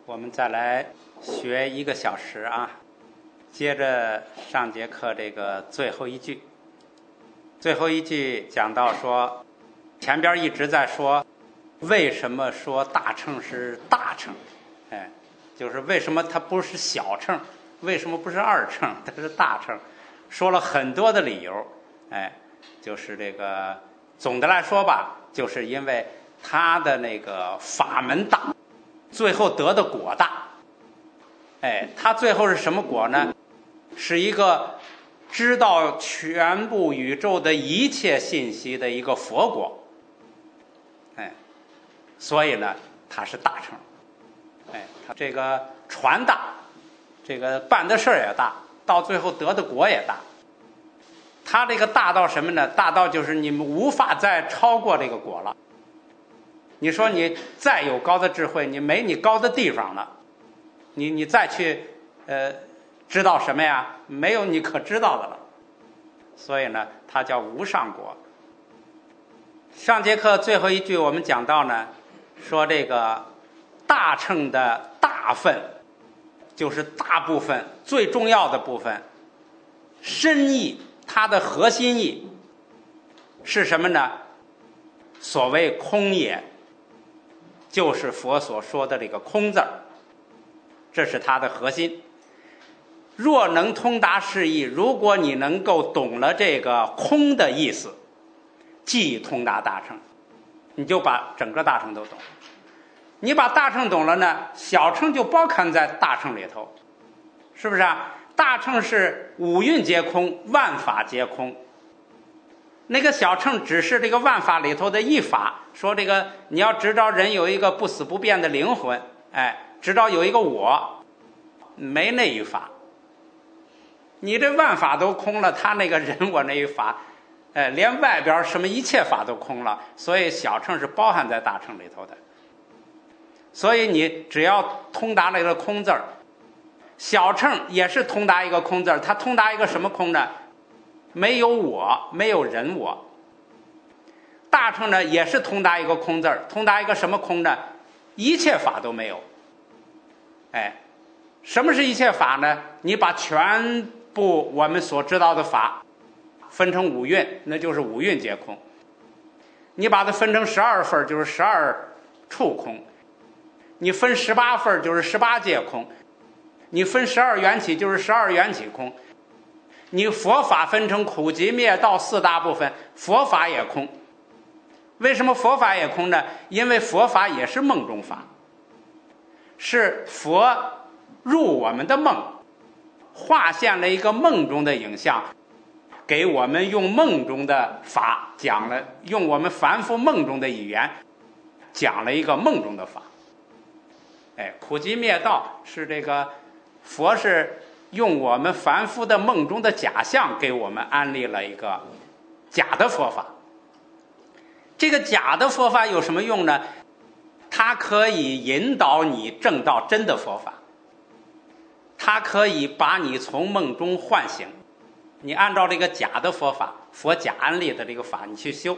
我们再来学1个小时啊，接着上节课这个最后一句。最后一句讲到说，前边一直在说为什么说大乘是大乘，就是为什么它不是小乘，为什么不是二乘，它是大乘，说了很多的理由。就是这个总的来说吧，就是因为它的那个法门大，最后得的果大。它最后是什么果呢？是一个知道全部宇宙的一切信息的一个佛果。所以呢，它是大乘。它这个船大，这个办的事儿也大，到最后得的果也大。它这个大到什么呢？大到就是你们无法再超过这个果了。你说你再有高的智慧，你没你高的地方了，你再去知道什么呀？没有你可知道的了。所以呢，它叫无上果。上节课最后一句我们讲到呢，说这个大乘的大分，就是大部分最重要的部分，深意，它的核心意是什么呢？所谓空也，就是佛所说的这个空字儿，这是它的核心。若能通达是义，如果你能够懂了这个空的意思，即通达大乘，你就把整个大乘都懂。你把大乘懂了呢，小乘就包含在大乘里头，是不是啊？大乘是五蕴皆空，万法皆空。那个小乘只是这个万法里头的一法，说这个你要知道人有一个不死不变的灵魂，知道有一个我，没那一法。你这万法都空了，他那个人我那一法，连外边什么一切法都空了，所以小乘是包含在大乘里头的。所以你只要通达了一个空字儿，小乘也是通达一个空字儿，它通达一个什么空呢？没有我，没有人我。大乘呢也是通达一个空字儿，通达一个什么空呢？一切法都没有。什么是一切法呢？你把全部我们所知道的法分成五蕴，那就是五蕴皆空。你把它分成12份，就是12处空。你分18份，就是18界空。你分12缘起，就是12缘起空。你佛法分成苦集灭道4大部分，佛法也空。为什么佛法也空呢？因为佛法也是梦中法，是佛入我们的梦，画现了一个梦中的影像，给我们用梦中的法讲了，用我们凡夫梦中的语言讲了一个梦中的法。苦集灭道是这个佛是用我们凡夫的梦中的假象给我们安利了一个假的佛法。这个假的佛法有什么用呢？它可以引导你证到真的佛法，它可以把你从梦中唤醒。你按照这个假的佛法，佛假安利的这个法你去修，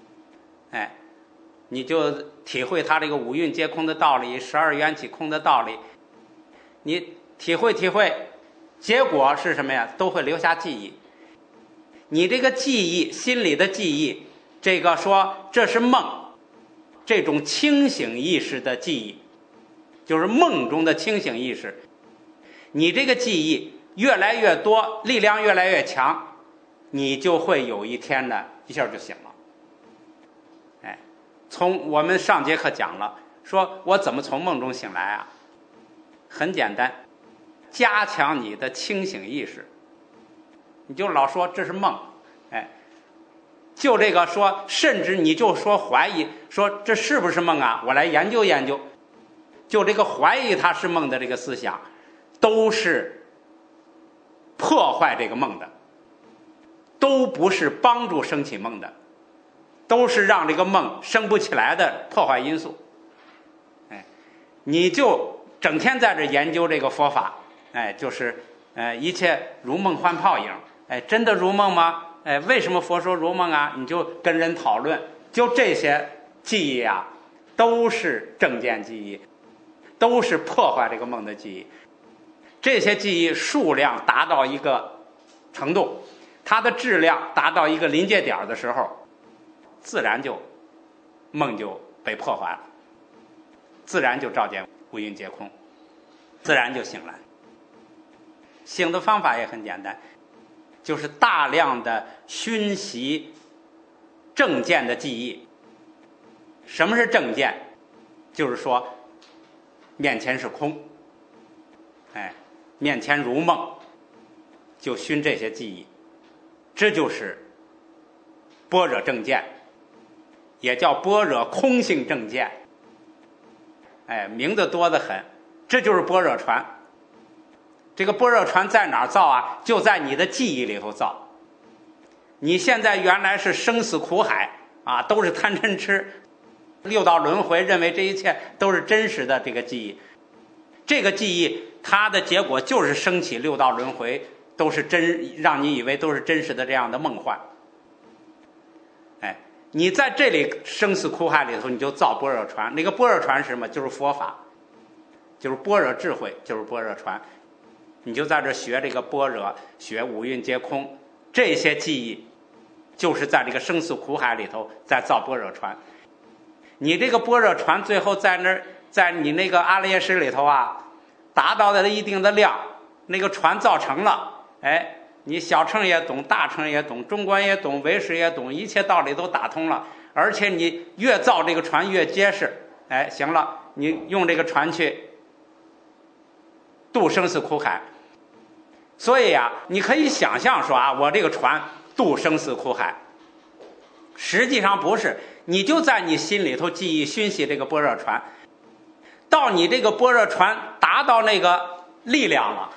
你就体会它这个五蕴皆空的道理，12缘起空的道理，你体会体会，结果是什么呀？都会留下记忆。你这个记忆，心里的记忆，这个说这是梦，这种清醒意识的记忆，就是梦中的清醒意识。你这个记忆越来越多，力量越来越强，你就会有一天呢，一下就醒了。从我们上节课讲了，说我怎么从梦中醒来啊？很简单，加强你的清醒意识。你就老说这是梦，就这个说，甚至你就说怀疑，说这是不是梦啊？我来研究研究。就这个怀疑它是梦的这个思想，都是破坏这个梦的，都不是帮助升起梦的，都是让这个梦升不起来的破坏因素。你就整天在这研究这个佛法，就是一切如梦幻泡影，真的如梦吗？为什么佛说如梦啊？你就跟人讨论，就这些记忆啊，都是正见记忆， 都是破坏这个梦的记忆。这些记忆数量达到一个程度，它的质量达到一个临界点的时候，自然就梦就被破坏了，自然就照见乌云皆空，自然就醒来。醒的方法也很简单，就是大量的熏习正见的记忆。什么是正见？就是说面前是空，面前如梦，就熏这些记忆，这就是般若正见，也叫般若空性正见。名字多得很，这就是般若船。这个般若船在哪儿造啊？就在你的记忆里头造。你现在原来是生死苦海啊，都是贪嗔痴，六道轮回，认为这一切都是真实的这个记忆。这个记忆它的结果就是升起六道轮回，都是真，让你以为都是真实的这样的梦幻。你在这里生死苦海里头，你就造般若船。那个般若船是什么？就是佛法，就是般若智慧，就是般若船。你就在这学这个般若，学五蕴皆空，这些记忆就是在这个生死苦海里头在造般若船。你这个般若船最后在那儿，在你那个阿赖耶识里头啊，达到了一定的量，那个船造成了，你小乘也懂，大乘也懂，中观也懂，唯识也懂，一切道理都打通了。而且你越造这个船越结实，行了，你用这个船去渡生死苦海。所以啊，你可以想象说啊，我这个船渡生死苦海，实际上不是，你就在你心里头记忆熏习这个般若船，到你这个般若船达到那个力量了，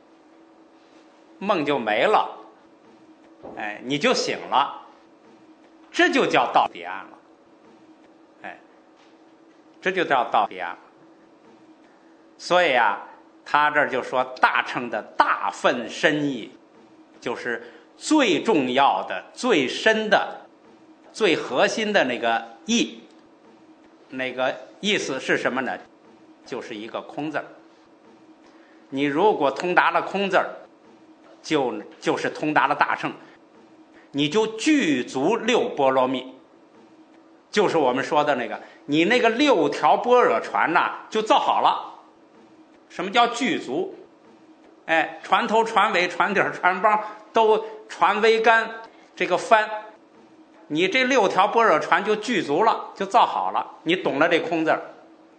梦就没了，你就醒了，这就叫到彼岸了，这就叫到彼岸了。所以啊，他这就说大乘的大分深意，就是最重要的、最深的、最核心的那个意，那个意思是什么呢？就是一个空字儿。你如果通达了空字儿，就是通达了大乘，你就具足六波罗蜜，就是我们说的那个，你那个六条般若船呐，就造好了。什么叫具足？船头、船尾、船底、船帮都船桅杆这个帆，你这六条般若船就具足了，就造好了。你懂了这空字儿，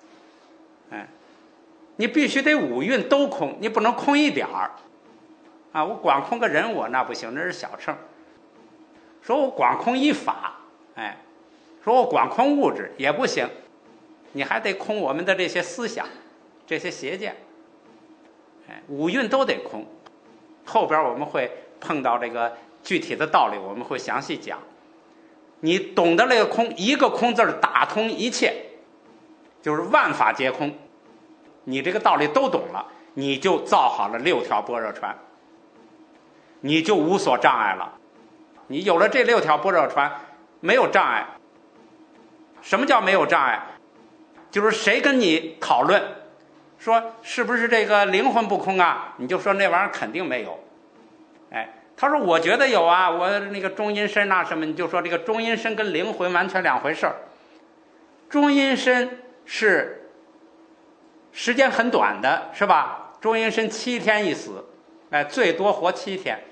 你必须得五蕴都空，你不能空一点儿。我光空个人我那不行，那是小乘。说我光空一法，说我光空物质也不行，你还得空我们的这些思想，这些邪见，五蕴都得空。后边我们会碰到这个具体的道理，我们会详细讲。你懂得这个空，一个空字打通一切，就是万法皆空。你这个道理都懂了，你就造好了六条般若船，你就无所障碍了。你有了这六条般若船，没有障碍。什么叫没有障碍？就是谁跟你讨论说是不是这个灵魂不空啊，你就说那玩意儿肯定没有。他说我觉得有啊，我那个中阴身啊什么，你就说这个中阴身跟灵魂完全两回事儿。中阴身是时间很短的，是吧？中阴身7天一死，最多活7天。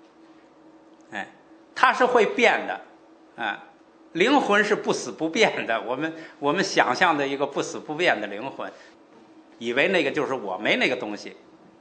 它是会变的，灵魂是不死不变的。我们想象的一个不死不变的灵魂，以为那个就是我，没那个东西。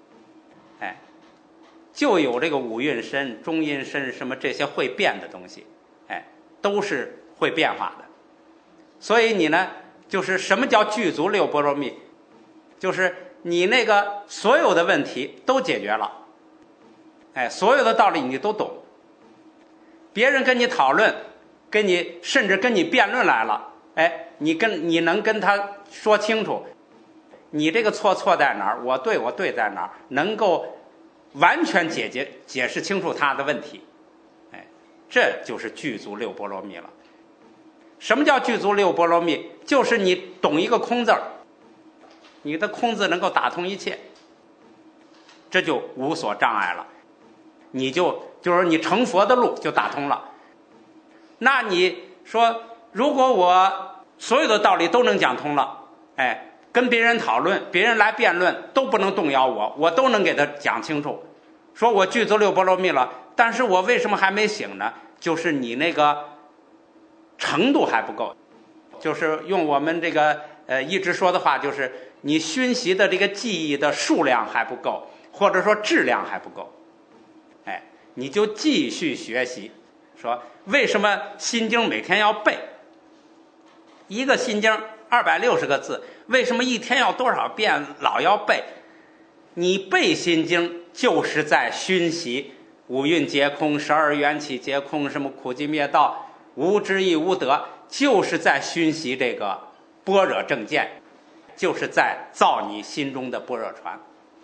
就有这个五蕴身、中阴身什么这些会变的东西，都是会变化的。所以你呢，就是什么叫具足六波罗蜜？就是你那个所有的问题都解决了，所有的道理你都懂。别人跟你讨论，甚至跟你辩论来了，你能跟他说清楚，你这个错在哪儿，我对在哪儿，能够完全解释清楚他的问题，这就是具足六波罗蜜了。什么叫具足六波罗蜜？就是你懂一个空字儿， 你的空字能够打通一切，这就无所障碍了。你就是你成佛的路就打通了。那你说，如果我所有的道理都能讲通了，跟别人讨论，别人来辩论都不能动摇我都能给他讲清楚，说我具足六波罗蜜了，但是我为什么还没醒呢？就是你那个程度还不够，就是用我们这个一直说的话，就是你熏习的这个记忆的数量还不够，或者说质量还不够。你就继续学习。说为什么心经每天要背？一个心经260个字，为什么一天要多少遍老要背？你背心经就是在熏习五蕴皆空、12缘起皆空，什么苦集灭道、无知亦无得，就是在熏习这个般若正见，就是在造你心中的般若船。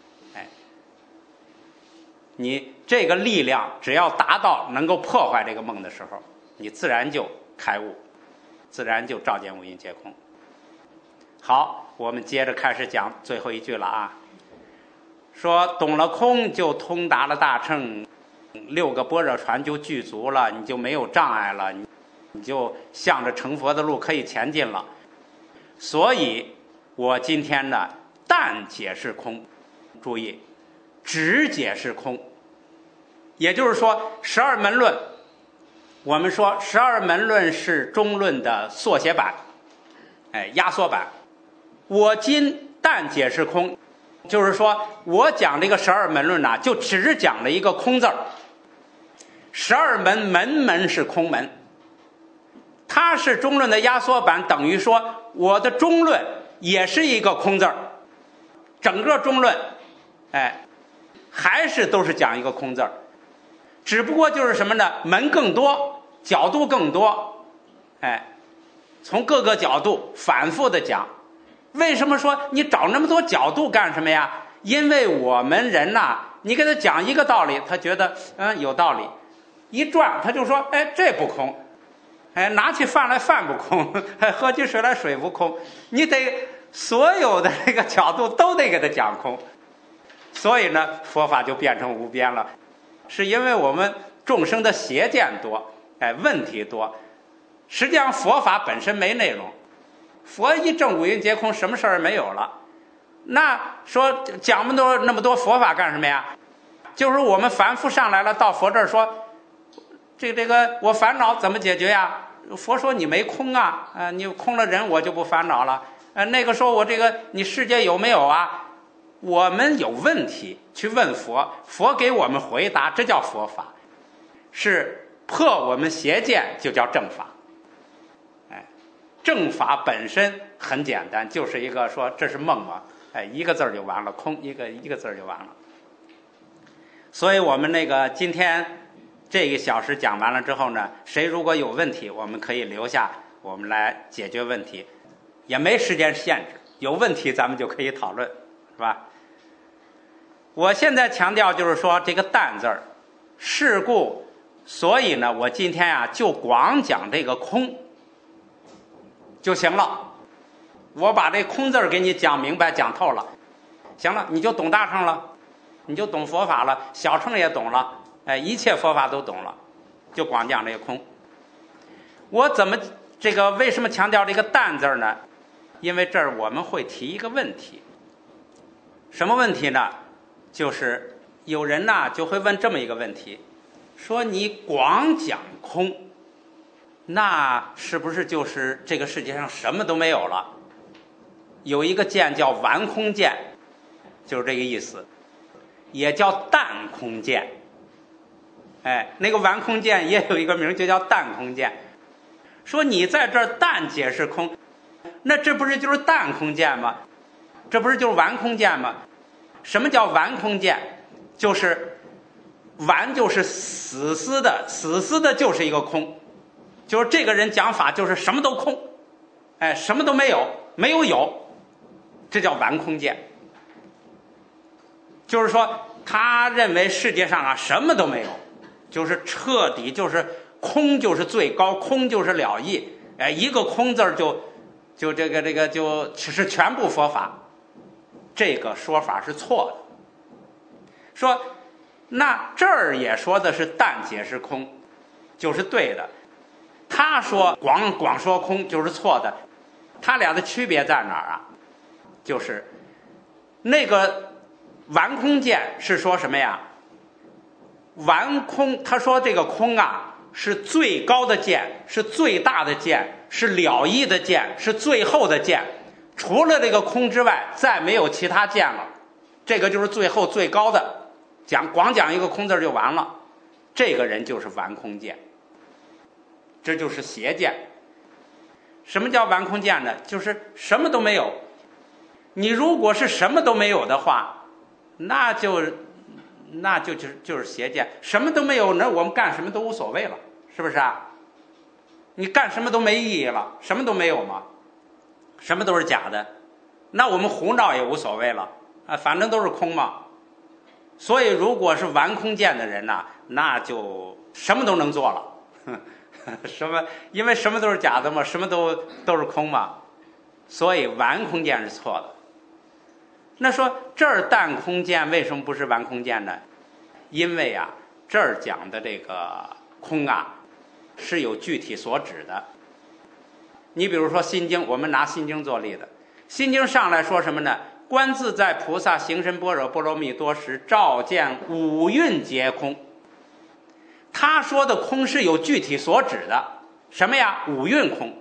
你这个力量只要达到能够破坏这个梦的时候，你自然就开悟，自然就照见五蕴皆空。好，我们接着开始讲最后一句了啊。说懂了空就通达了大乘，6个般若船就具足了，你就没有障碍了，你就向着成佛的路可以前进了。所以我今天呢，但解释空，注意，只解释空。也就是说12门论，我们说12门论是中论的缩写版，压缩版。我今但解释空，就是说我讲这个12门论呢，就只讲了一个空字儿。12门门是空门，它是中论的压缩版，等于说我的中论也是一个空字儿，整个中论还是都是讲一个空字儿，只不过就是什么呢？门更多，角度更多，从各个角度反复的讲。为什么说你找那么多角度干什么呀？因为我们人呐，你给他讲一个道理，他觉得有道理，一转他就说这不空，拿起饭来饭不空，喝起水来水不空，你得所有的这个角度都得给他讲空。所以呢，佛法就变成无边了，是因为我们众生的邪见多，问题多。实际上佛法本身没内容，佛一证五蕴皆空，什么事儿没有了。那说讲那么多佛法干什么呀？就是我们凡夫上来了，到佛这儿说，这个我烦恼怎么解决呀？佛说你没空啊，你空了人我就不烦恼了。那个说我这个你世界有没有啊？我们有问题去问佛，佛给我们回答，这叫佛法，是破我们邪见，就叫正法。正法本身很简单，就是一个说这是梦嘛，一个字就完了，空一个字就完了。所以我们那个今天这1小时讲完了之后呢，谁如果有问题，我们可以留下，我们来解决问题，也没时间限制，有问题咱们就可以讨论，是吧？我现在强调就是说这个但字儿，是故，所以呢，我今天啊就光讲这个空就行了。我把这空字儿给你讲明白讲透了，行了，你就懂大乘了，你就懂佛法了，小乘也懂了，一切佛法都懂了，就光讲这个空。我怎么为什么强调这个但字儿呢？因为这儿我们会提一个问题。什么问题呢？就是有人呢就会问这么一个问题，说你光讲空，那是不是就是这个世界上什么都没有了？有一个见叫完空见，就是这个意思，也叫但空见。那个完空见也有一个名，就叫但空见。说你在这儿但解释空，那这不是就是但空见吗？这不是就是完空见吗？什么叫完空见？就是完就是死死的就是一个空，就是这个人讲法就是什么都空，什么都没有，没有，这叫完空见。就是说他认为世界上啊什么都没有，就是彻底就是空，就是最高，空就是了义，一个空字就这个就是全部佛法。 这个说法是错的。说那这儿也说的是但解释空，就是对的。他说光说空就是错的。他俩的区别在哪儿啊？就是那个完空见是说什么呀？完空，他说这个空啊是最高的见，是最大的见，是了义的见，是最后的见，除了这个空之外再没有其他见了，这个就是最后最高的，光讲一个空字就完了，这个人就是完空见，这就是邪见。什么叫完空见呢？就是什么都没有。你如果是什么都没有的话，那就是邪见。什么都没有，那我们干什么都无所谓了，是不是啊？你干什么都没意义了，什么都没有嘛，什么都是假的，那我们胡闹也无所谓了啊，反正都是空嘛。所以如果是完空见的人呐，那就什么都能做了。什么？因为什么都是假的嘛，什么都是空嘛，所以完空见是错的。那说这儿但空见为什么不是完空见呢？因为啊，这儿讲的这个空啊，是有具体所指的。你比如说《心经》，我们拿《心经》做例子，《心经》上来说什么呢？观自在菩萨行深般若波罗蜜多时，照见五蕴皆空。他说的空是有具体所指的，什么呀？五蕴空。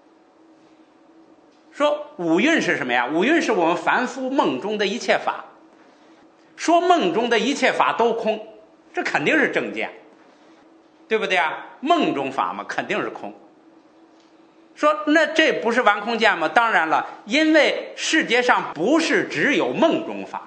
说五蕴是什么呀？五蕴是我们凡夫梦中的一切法。说梦中的一切法都空，这肯定是正见，对不对啊？梦中法嘛，肯定是空。说那这不是完空见吗？当然了，因为世界上不是只有梦中法。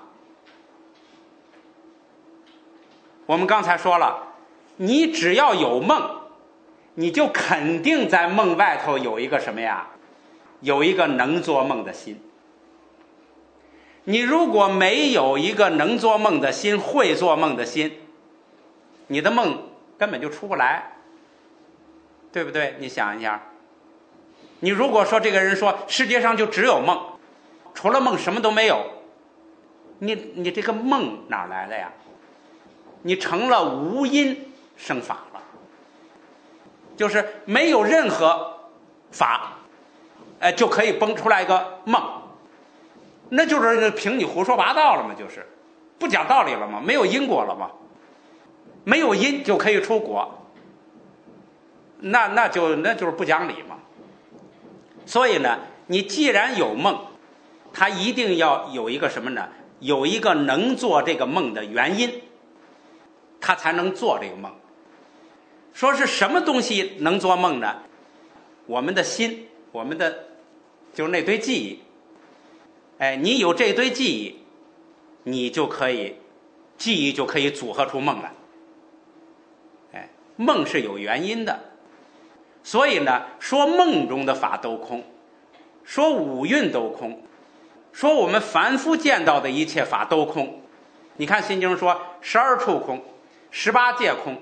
我们刚才说了，你只要有梦，你就肯定在梦外头有一个什么呀？有一个能做梦的心。你如果没有一个能做梦的心，会做梦的心，你的梦根本就出不来，对不对？你想一下，你如果说这个人说世界上就只有梦，除了梦什么都没有，你这个梦哪来的呀？你成了无因生法了，就是没有任何法就可以蹦出来一个梦，那就是凭你胡说八道了嘛，就是不讲道理了嘛，没有因果了嘛，没有因就可以出果，那就是不讲理嘛。所以呢，你既然有梦，它一定要有一个什么呢？有一个能做这个梦的原因，他才能做这个梦。说是什么东西能做梦呢？我们的心，我们的就是那堆记忆。你有这堆记忆，你就可以记忆就可以组合出梦来。梦是有原因的。所以呢，说梦中的法都空，说五蕴都空，说我们凡夫见到的一切法都空。你看《心经》说12处空，18界空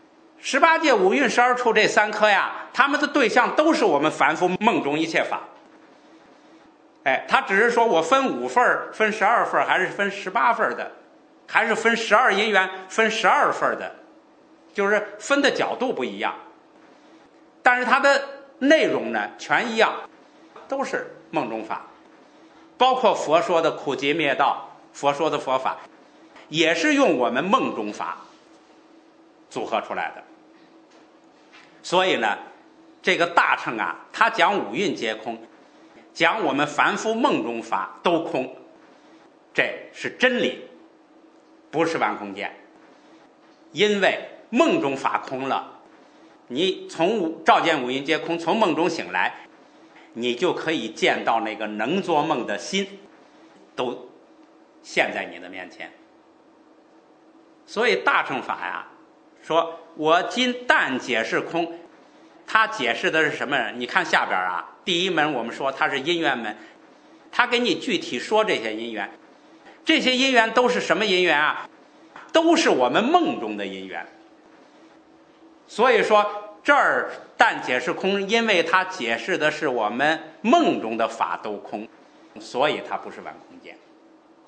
，18界五蕴12处这三颗呀，他们的对象都是我们凡夫梦中一切法。他只是说我分5份，分12份，还是分18份的，还是分12因缘，分12份的，就是分的角度不一样，但是它的内容呢全一样，都是梦中法。包括佛说的苦集灭道，佛说的佛法也是用我们梦中法组合出来的。所以呢，这个大乘啊，他讲五蕴皆空，讲我们凡夫梦中法都空，这是真理，不是完空见。因为梦中法空了，你从照见五蕴皆空，从梦中醒来，你就可以见到那个能做梦的心都现在你的面前。所以大乘法呀，说我今但解释空，他解释的是什么？你看下边啊，第一门我们说它是因缘门，他给你具体说这些因缘，这些因缘都是什么因缘啊？都是我们梦中的因缘。所以说这儿但解释空，因为它解释的是我们梦中的法都空，所以它不是完空见。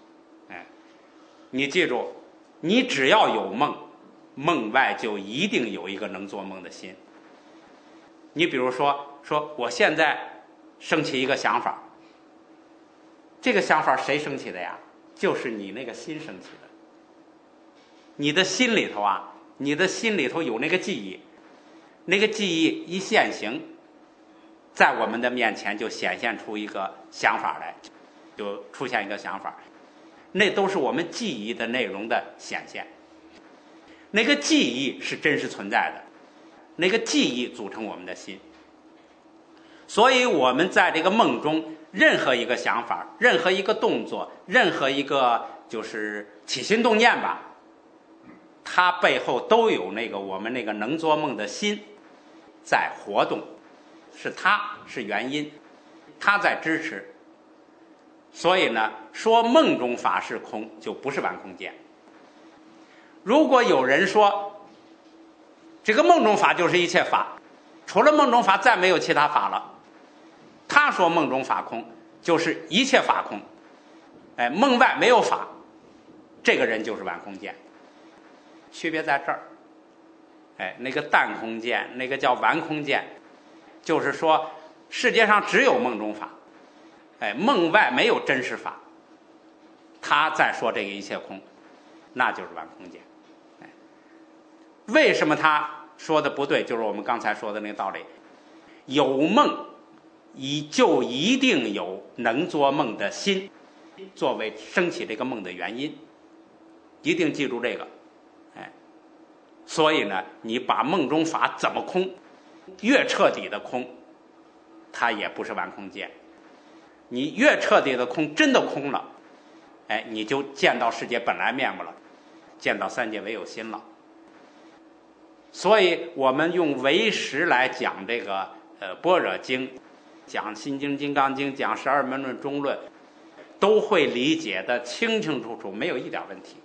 你记住，你只要有梦，梦外就一定有一个能做梦的心。你比如说我现在升起一个想法，这个想法谁升起的呀？就是你那个心升起的。你的心里头啊，你的心里头有那个记忆，那个记忆一现行，在我们的面前就显现出一个想法来，就出现一个想法，那都是我们记忆的内容的显现。那个记忆是真实存在的，那个记忆组成我们的心。所以我们在这个梦中，任何一个想法，任何一个动作，任何一个就是起心动念吧，它背后都有那个我们那个能做梦的心在活动，是它是原因，它在支持。所以呢，说梦中法是空，就不是玩空见。如果有人说这个梦中法就是一切法，除了梦中法再没有其他法了，他说梦中法空就是一切法空，梦外没有法，这个人就是玩空见。区别在这儿，那个淡空见，那个叫玩空见，就是说世界上只有梦中法，梦外没有真实法，他在说这个一切空，那就是玩空见。为什么他说的不对？就是我们刚才说的那个道理，有梦就一定有能做梦的心作为升起这个梦的原因，一定记住这个。所以呢，你把梦中法怎么空，越彻底的空，它也不是玩空见。你越彻底的空，真的空了，你就见到世界本来面目了，见到三界唯有心了。所以我们用唯识来讲这个般若经，讲心经、金刚经，讲十二门论、中论，都会理解的清清楚楚，没有一点问题。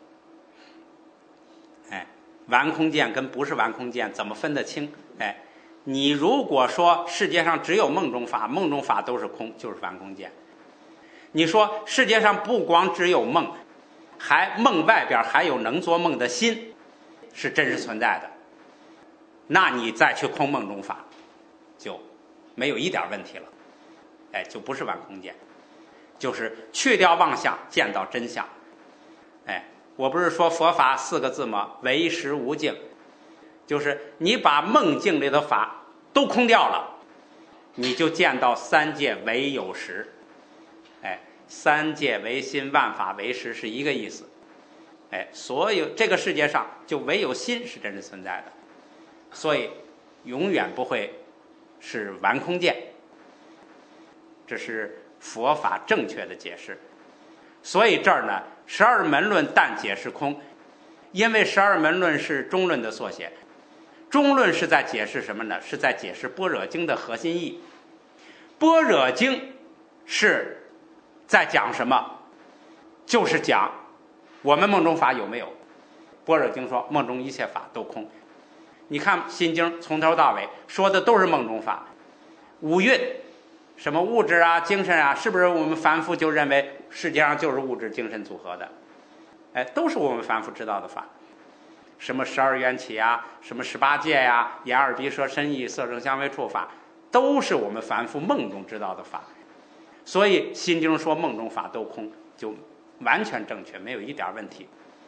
玩空见跟不是玩空见怎么分得清？你如果说世界上只有梦中法，梦中法都是空，就是玩空见。你说世界上不光只有梦，梦外边还有能做梦的心是真实存在的，那你再去空梦中法就没有一点问题了，就不是玩空见，就是去掉妄想，见到真相。我不是说佛法4个字吗？唯识无境，就是你把梦境里的法都空掉了，你就见到三界唯有实。三界唯心，万法唯识是一个意思。所有这个世界上就唯有心是真实存在的，所以永远不会是玩空见。这是佛法正确的解释。所以这儿呢，十二门论但解释空，因为十二门论是中论的缩写。中论是在解释什么呢？是在解释般若经的核心意。般若经是在讲什么？就是讲我们梦中法有没有。般若经说梦中一切法都空。你看心经从头到尾说的都是梦中法。五蕴什么物质啊、精神啊，是不是我们凡夫就认为世界上就是物质精神组合的？都是我们凡夫知道的法。什么12缘起啊，什么18界呀、眼耳鼻舌身意色声香味触法，都是我们凡夫梦中知道的法。所以心经说梦中法都空，就完全正确，没有一点问题。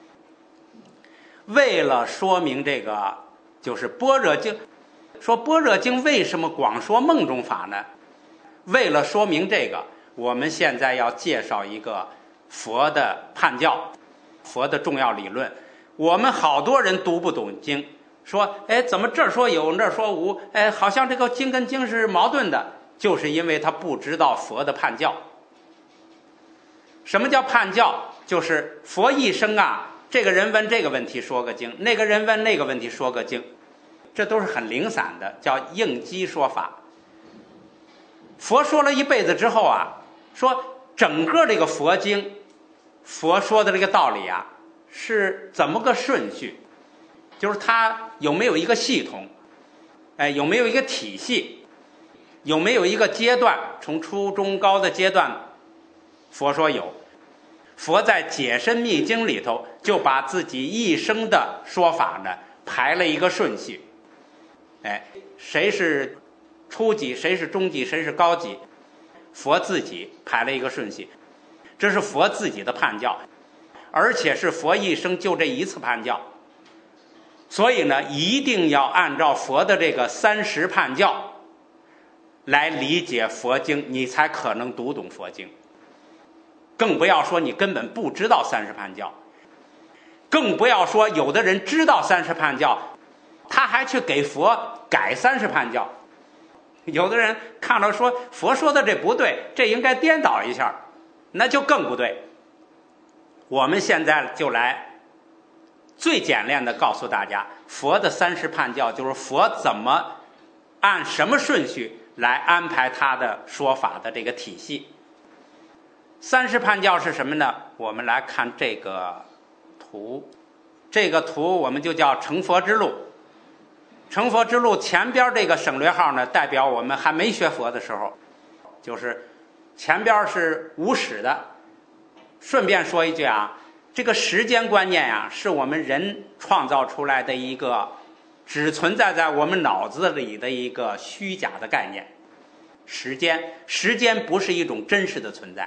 为了说明这个，就是般若经，说般若经为什么光说梦中法呢？为了说明这个，我们现在要介绍一个佛的判教，佛的重要理论。我们好多人读不懂经，说怎么这儿说有那儿说无，好像这个经跟经是矛盾的，就是因为他不知道佛的判教。什么叫判教？就是佛一生啊，这个人问这个问题说个经，那个人问那个问题说个经，这都是很零散的，叫应机说法。佛说了一辈子之后啊，说整个这个佛经，佛说的这个道理啊，是怎么个顺序？就是它有没有一个系统？有没有一个体系？有没有一个阶段？从初中高的阶段，佛说有。 佛在《解深密经》里头就把自己一生的说法呢排了一个顺序，谁是初级，谁是中级，谁是高级，佛自己排了一个顺序，这是佛自己的判教，而且是佛一生就这一次判教。所以呢，一定要按照佛的这个30判教来理解佛经，你才可能读懂佛经。更不要说你根本不知道30判教，更不要说有的人知道30判教，他还去给佛改30判教。有的人看到说佛说的这不对，这应该颠倒一下，那就更不对。我们现在就来最简练的告诉大家，佛的30判教就是佛怎么按什么顺序来安排他的说法的这个体系。30判教是什么呢？我们来看这个图，这个图我们就叫成佛之路。成佛之路前边这个省略号呢，代表我们还没学佛的时候，就是前边是无始的。顺便说一句啊，这个时间观念啊，是我们人创造出来的一个只存在在我们脑子里的一个虚假的概念。时间不是一种真实的存在，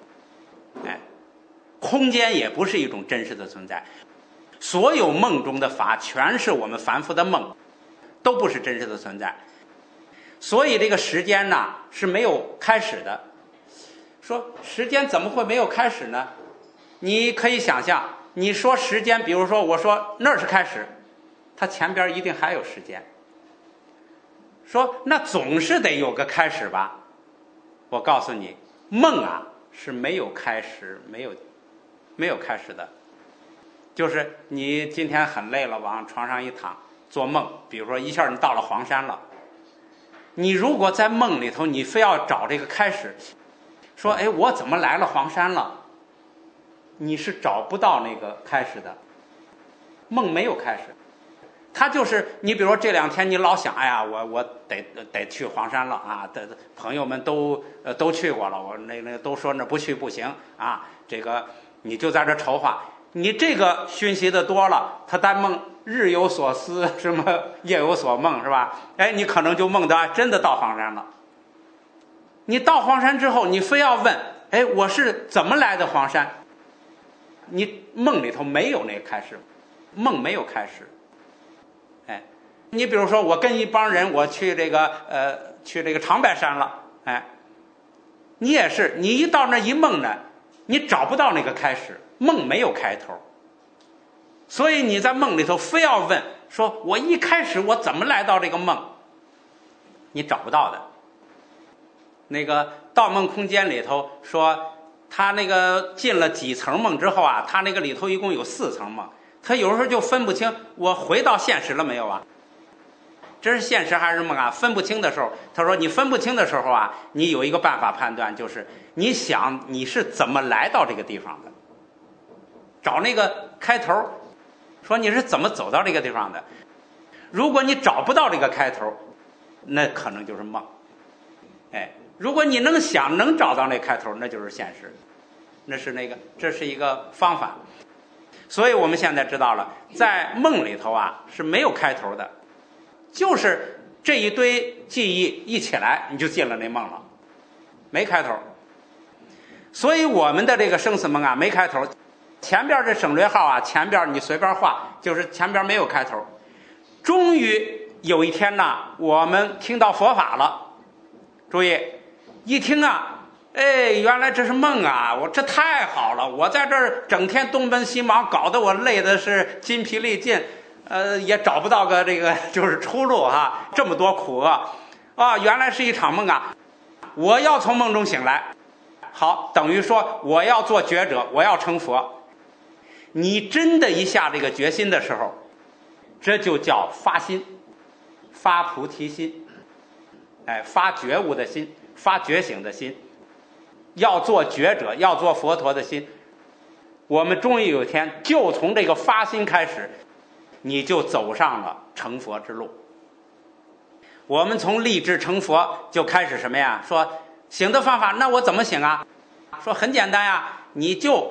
空间也不是一种真实的存在，所有梦中的法全是我们凡夫的梦，都不是真实的存在。所以这个时间呢是没有开始的。说时间怎么会没有开始呢？你可以想象，你说时间，比如说我说那是开始，它前边一定还有时间。说那总是得有个开始吧？我告诉你，梦啊是没有开始，没有开始的。就是你今天很累了，往床上一躺做梦，比如说一下你到了黄山了，你如果在梦里头你非要找这个开始，说我怎么来了黄山了，你是找不到那个开始的。梦没有开始，它就是你比如说这2天你老想，我得去黄山了啊，朋友们都去过了，我那都说那不去不行啊，这个你就在这筹划。你这个熏习的多了，他在梦日有所思，什么夜有所梦，是吧？你可能就梦到真的到黄山了。你到黄山之后，你非要问，我是怎么来的黄山？你梦里头没有那个开始，梦没有开始。你比如说我跟一帮人我去这个长白山了，你也是，你一到那一梦呢，你找不到那个开始，梦没有开头。所以你在梦里头非要问，说我一开始我怎么来到这个梦？你找不到的。那个《盗梦空间》里头说，他那个进了几层梦之后啊，他那个里头一共有4层梦，他有时候就分不清我回到现实了没有啊？这是现实还是梦啊？分不清的时候，他说你分不清的时候啊，你有一个办法判断，就是你想你是怎么来到这个地方的，找那个开头，说你是怎么走到这个地方的。如果你找不到这个开头，那可能就是梦。如果你能想能找到那开头，那就是现实，这是一个方法。所以我们现在知道了，在梦里头啊是没有开头的，就是这一堆记忆一起来你就进了那梦了，没开头。所以我们的这个生死梦啊没开头，前边这省略号啊前边你随便画，就是前边没有开头。终于有一天呢，我们听到佛法了，注意一听啊，原来这是梦啊！我这太好了，我在这儿整天东奔西忙，搞得我累的是筋疲力尽，也找不到个这个就是出路哈，这么多苦厄啊！原来是一场梦啊！我要从梦中醒来，好，等于说我要做觉者，我要成佛。你真的一下这个决心的时候，这就叫发心，发菩提心，发觉悟的心，发觉醒的心，要做觉者，要做佛陀的心。我们终于有一天就从这个发心开始，你就走上了成佛之路。我们从立志成佛就开始什么呀？说醒的方法，那我怎么醒啊？说很简单呀，你就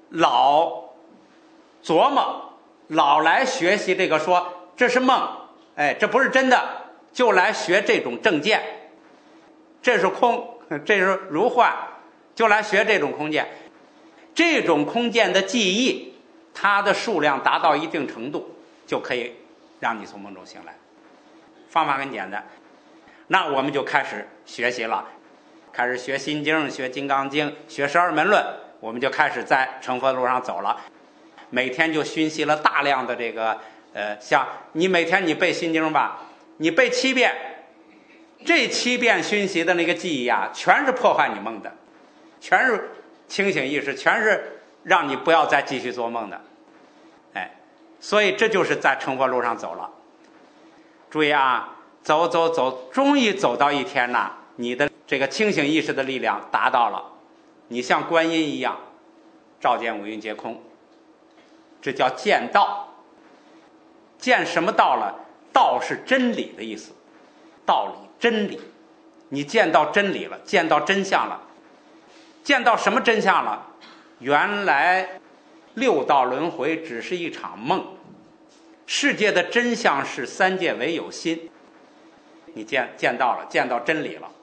老琢磨，老来学习这个说这是梦，这不是真的，就来学这种正见，这是空，这是如幻，就来学这种空见。这种空见的记忆，它的数量达到一定程度，就可以让你从梦中醒来。方法很简单，那我们就开始学习了，开始学心经，学金刚经，学12门论，我们就开始在成佛路上走了。每天就熏习了大量的这个像你每天你背心经吧，你背7遍，这7遍熏习的那个记忆啊，全是破坏你梦的，全是清醒意识，全是让你不要再继续做梦的。所以这就是在成佛路上走了。注意啊，走，终于走到一天呐，你的这个清醒意识的力量达到了，你像观音一样，照见五蕴皆空，这叫见道。见什么道了？道是真理的意思，道理真理，你见到真理了，见到真相了。见到什么真相了？原来6道轮回只是一场梦，世界的真相是3界唯有心。你见到了，见到真理了。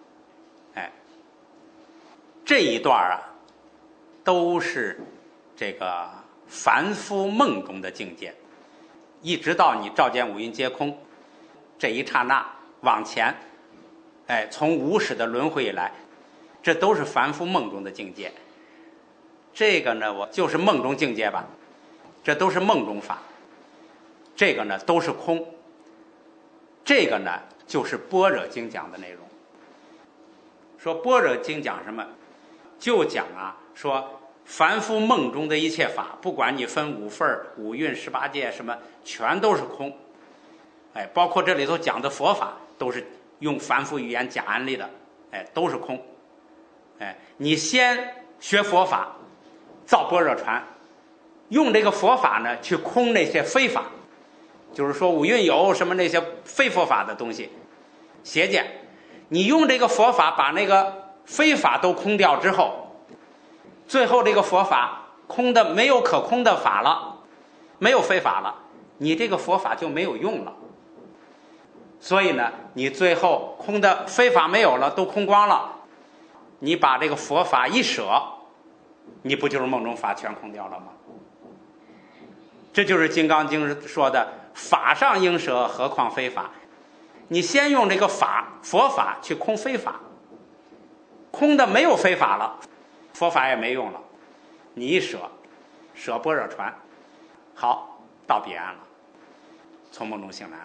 这一段啊，都是这个凡夫梦中的境界，一直到你照见五蕴皆空这一刹那往前，从无始的轮回以来，这都是凡夫梦中的境界。这个呢，我就是梦中境界吧，这都是梦中法。这个呢，都是空。这个呢，就是般若经讲的内容。说般若经讲什么？就讲啊，说凡夫梦中的一切法，不管你分5份、5蕴、18界什么，全都是空。包括这里头讲的佛法，都是用凡夫语言讲案例的，都是空。你先学佛法，造般若船，用这个佛法呢去空那些非法，就是说五蕴有什么那些非佛法的东西，邪见。你用这个佛法把那个非法都空掉之后，最后这个佛法空的没有可空的法了，没有非法了，你这个佛法就没有用了。所以呢，你最后空的非法没有了，都空光了，你把这个佛法一舍，你不就是梦中法全空掉了吗？这就是《金刚经》说的法上应舍，何况非法。你先用这个佛法去空非法，空的没有非法了，佛法也没用了，你一舍般若船，好，到彼岸了，从梦中醒来了。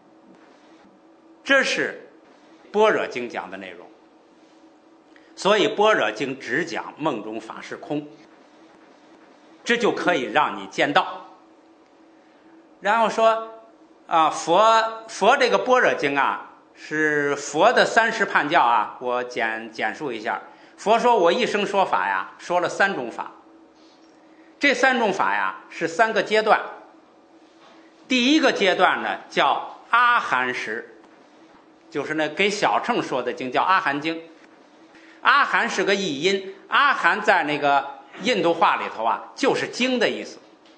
这是般若经讲的内容。所以般若经只讲梦中法是空，这就可以让你见到。然后说啊，佛这个般若经啊，是佛的30判教啊，我简述一下。佛说我一生说法呀，说了3种法。这3种法呀是3个阶段。第一个阶段呢叫阿含时，就是那给小乘说的经叫阿含经。阿含是个译音，阿含在那个印度话里头啊，就是经的意思，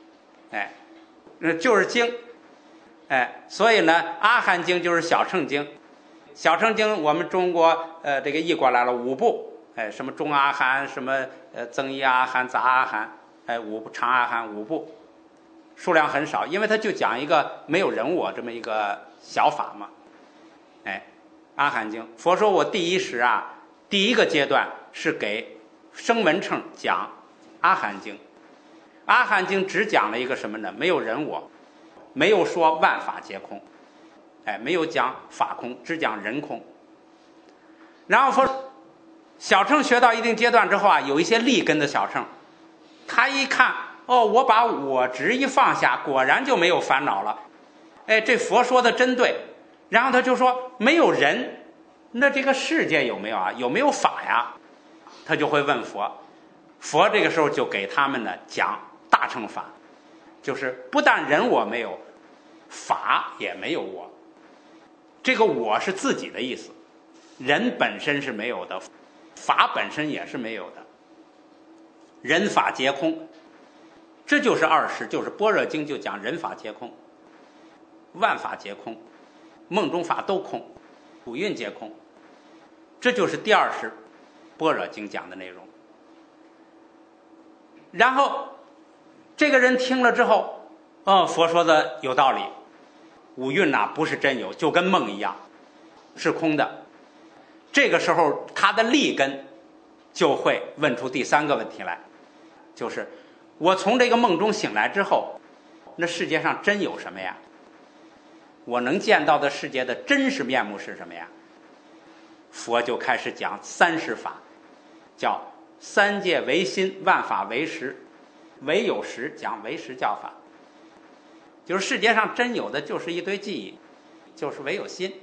就是经，所以呢，阿含经就是小乘经。小乘经我们中国这个译过来了5部，什么中阿含，什么增一阿含、杂阿含，5部长阿含5部，数量很少，因为它就讲一个没有人我这么一个小法嘛，阿含经。佛说我第一时啊。第一个阶段是给声闻乘讲阿含经。阿含经只讲了一个什么呢？没有人我，没有说万法皆空，没有讲法空，只讲人空。然后说小乘学到一定阶段之后啊，有一些利根的小乘，他一看我把我执一放下，果然就没有烦恼了。这佛说的真对。然后他就说没有人，那这个世界有没有啊？有没有法呀？他就会问佛，佛这个时候就给他们呢讲大乘法，就是不但人我没有，法也没有我。这个我是自己的意思，人本身是没有的，法本身也是没有的。人法皆空， 这就是二识，就是般若经就讲人法皆空，万法皆空，梦中法都空，五蕴皆空，这就是第二识般若经讲的内容。然后这个人听了之后，佛说的有道理，五蕴呐不是真有，就跟梦一样，是空的。这个时候他的立根就会问出第三个问题来，就是我从这个梦中醒来之后，那世界上真有什么呀？我能见到的世界的真实面目是什么呀？佛就开始讲三识法，叫三界唯心，万法唯识，唯有识，讲唯识教法。就是世界上真有的就是一堆记忆，就是唯有心。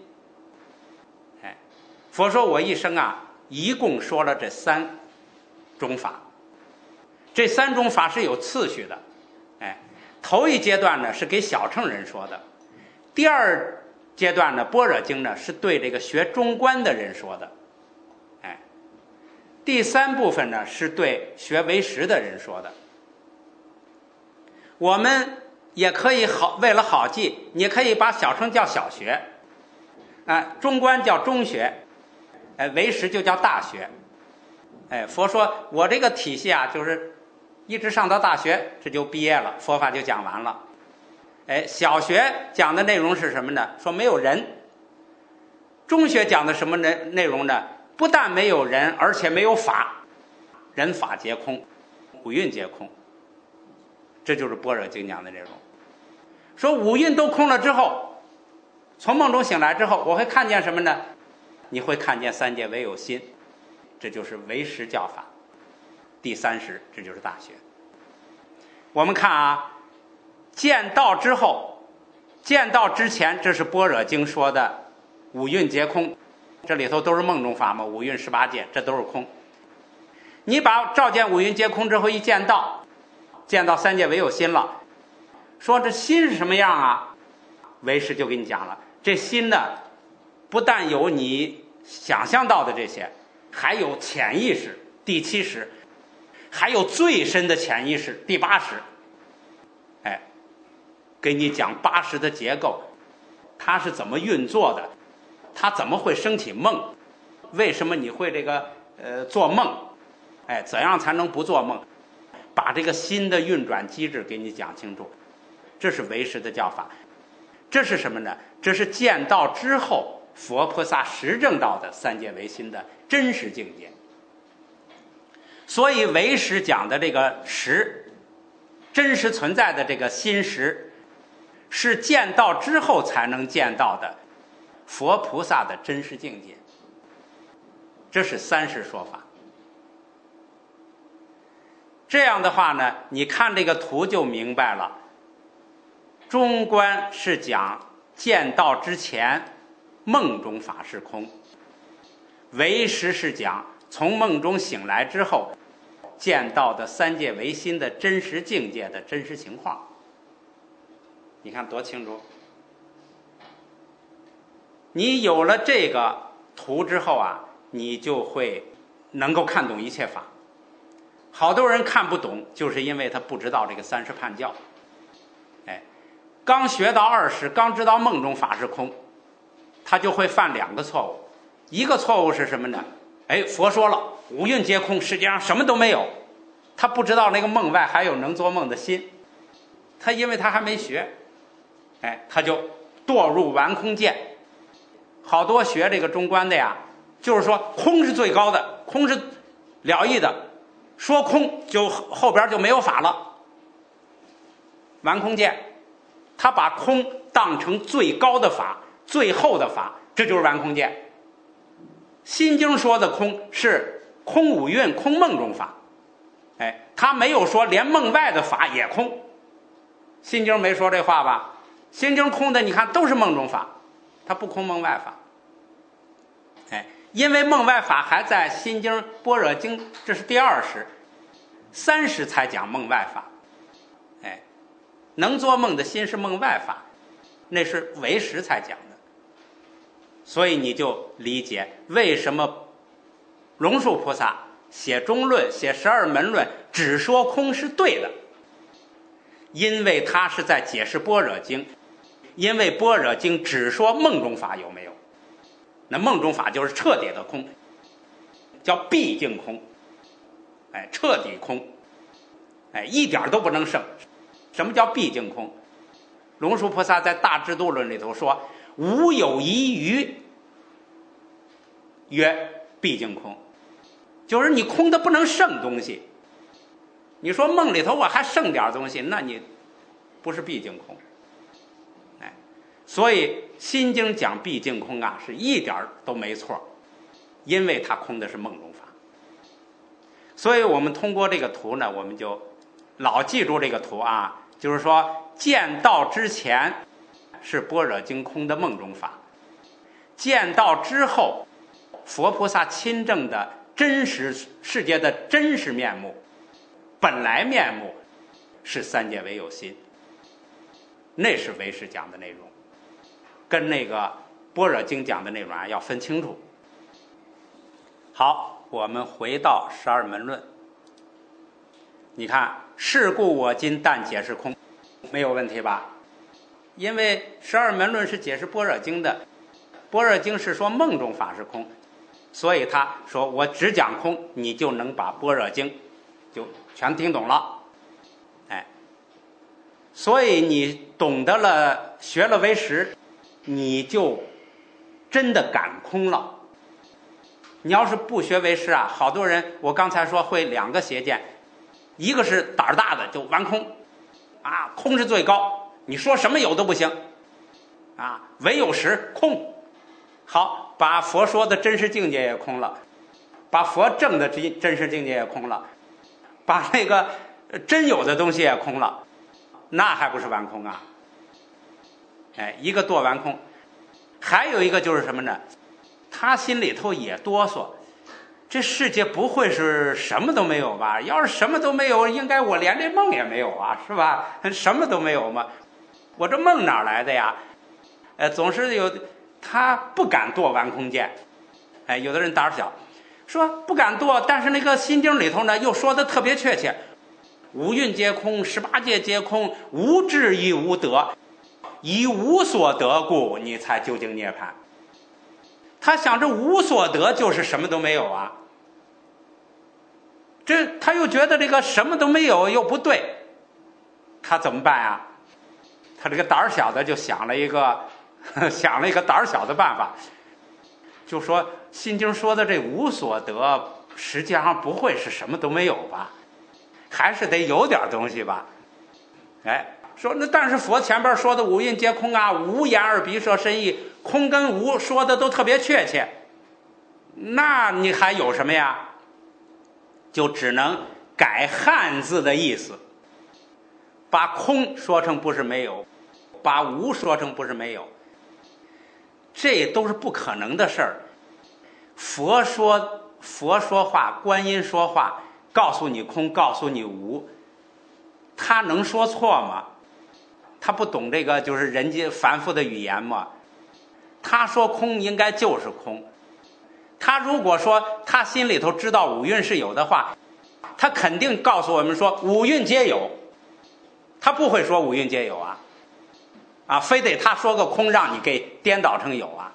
佛说我一生啊，一共说了这三种法，这三种法是有次序的。头一阶段呢是给小乘人说的，第二阶段呢般若经呢是对这个学中观的人说的，第三部分呢是对学唯识的人说的。我们也可以为了好记，你可以把小乘叫小学，中观叫中学，唯识就叫大学。佛说我这个体系啊，就是一直上到大学，这就毕业了，佛法就讲完了。小学讲的内容是什么呢？说没有人。中学讲的什么内容呢？不但没有人，而且没有法，人法皆空，五蕴皆空。这就是般若经讲的内容。说五蕴都空了之后，从梦中醒来之后，我会看见什么呢？你会看见三界唯有心，这就是唯识教法。第三识，这就是大学。我们看啊，见道之后，见道之前，这是般若经说的五蕴皆空，这里头都是梦中法嘛，五蕴18界，这都是空。你把照见五蕴皆空之后一见道，见到三界唯有心了，说这心是什么样啊？唯识就给你讲了，这心呢不但有你想象到的这些，还有潜意识第7识，还有最深的潜意识第8识。给你讲8识的结构，它是怎么运作的，它怎么会升起梦，为什么你会这个做梦，怎样才能不做梦，把这个心的运转机制给你讲清楚。这是唯识的教法。这是什么呢？这是见道之后佛菩萨实证到的三界唯心的真实境界。所以唯识讲的这个识，真实存在的这个心识，是见道之后才能见到的佛菩萨的真实境界。这是三识说法。这样的话呢，你看这个图就明白了。中观是讲见道之前梦中法是空，唯识是讲从梦中醒来之后见到的三界唯心的真实境界的真实情况。你看多清楚。你有了这个图之后啊，你就会能够看懂一切法。好多人看不懂，就是因为他不知道这个三识判教。刚学到2识，刚知道梦中法是空，他就会犯2个错误。一个错误是什么呢？佛说了五蕴皆空，世界上什么都没有，他不知道那个梦外还有能做梦的心。他因为他还没学，他就堕入完空见。好多学这个中观的呀，就是说空是最高的，空是了义的，说空就后边就没有法了。完空见，他把空当成最高的法，最后的法，这就是完空见。心经说的空是空五蕴，空梦中法。他没有说连梦外的法也空。心经没说这话吧？心经空的你看都是梦中法，它不空梦外法。因为梦外法还在心经般若经，这是第2识，3识才讲梦外法。能做梦的心是梦外法，那是唯识才讲的。所以你就理解为什么龙树菩萨写中论，写12门论，只说空是对的， 因为他是在解释般若经，因为般若经只说梦中法有没有，那梦中法就是彻底的空，叫毕竟空，彻底空，一点都不能剩。什么叫毕竟空？龙树菩萨在大智度论里头说，无有一余，曰毕竟空，就是你空的不能剩东西。你说梦里头我还剩点东西，那你不是毕竟空。所以心经讲毕竟空啊，是一点都没错，因为它空的是梦中法。所以我们通过这个图呢，我们就老记住这个图啊，就是说见道之前是般若经空的梦中法，见道之后佛菩萨亲证的真实世界的真实面目，本来面目是三界唯有心，那是唯识讲的内容，跟那个般若经讲的内容要分清楚。好，我们回到十二门论。你看，是故我今但解释空，没有问题吧？因为十二门论是解释般若经的，般若经是说梦中法是空，所以他说我只讲空，你就能把般若经就全听懂了。所以你懂得了，学了唯识，你就真的感空了。你要是不学唯识啊，好多人我刚才说会两个邪见，一个是胆儿大的就完空啊，空是最高，你说什么有都不行啊，唯有实空。好，把佛说的真实境界也空了，把佛证的真实境界也空了，把那个真有的东西也空了，那还不是完空啊？一个堕完空，还有一个就是什么呢？他心里头也哆嗦，这世界不会是什么都没有吧？要是什么都没有，应该我连这梦也没有啊，是吧？什么都没有嘛，我这梦哪来的呀？总是有，他不敢堕完空见。有的人胆小，说不敢堕，但是那个心经里头呢，又说的特别确切，五蕴皆空，18界皆空，无智亦无得，以无所得故，你才究竟涅槃。他想着无所得就是什么都没有啊，他又觉得这个什么都没有又不对，他怎么办啊？他这个胆小的就想了一个胆小的办法，就说心经说的这无所得实际上不会是什么都没有吧，还是得有点东西吧。说那但是佛前边说的五蕴皆空啊，无眼耳鼻舌身意，空跟无说的都特别确切，那你还有什么呀？就只能改汉字的意思，把空说成不是没有，把无说成不是没有，这都是不可能的事儿。佛说话，观音说话，告诉你空，告诉你无，他能说错吗？他不懂这个就是人间凡夫的语言吗？他说空应该就是空。他如果说他心里头知道五蕴是有的话，他肯定告诉我们说五蕴皆有，他不会说五蕴皆有啊，非得他说个空让你给颠倒成有啊。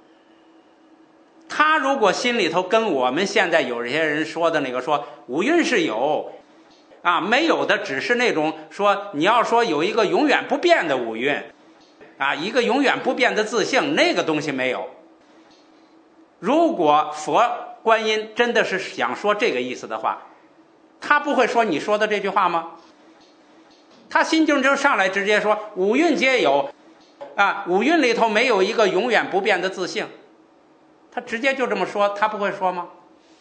他如果心里头跟我们现在有些人说的那个说五蕴是有啊，没有的只是那种说你要说有一个永远不变的五蕴啊，一个永远不变的自性，那个东西没有。如果佛观音真的是想说这个意思的话，他不会说你说的这句话吗？他心经就上来直接说五蕴皆有啊，五蕴里头没有一个永远不变的自性，他直接就这么说，他不会说吗？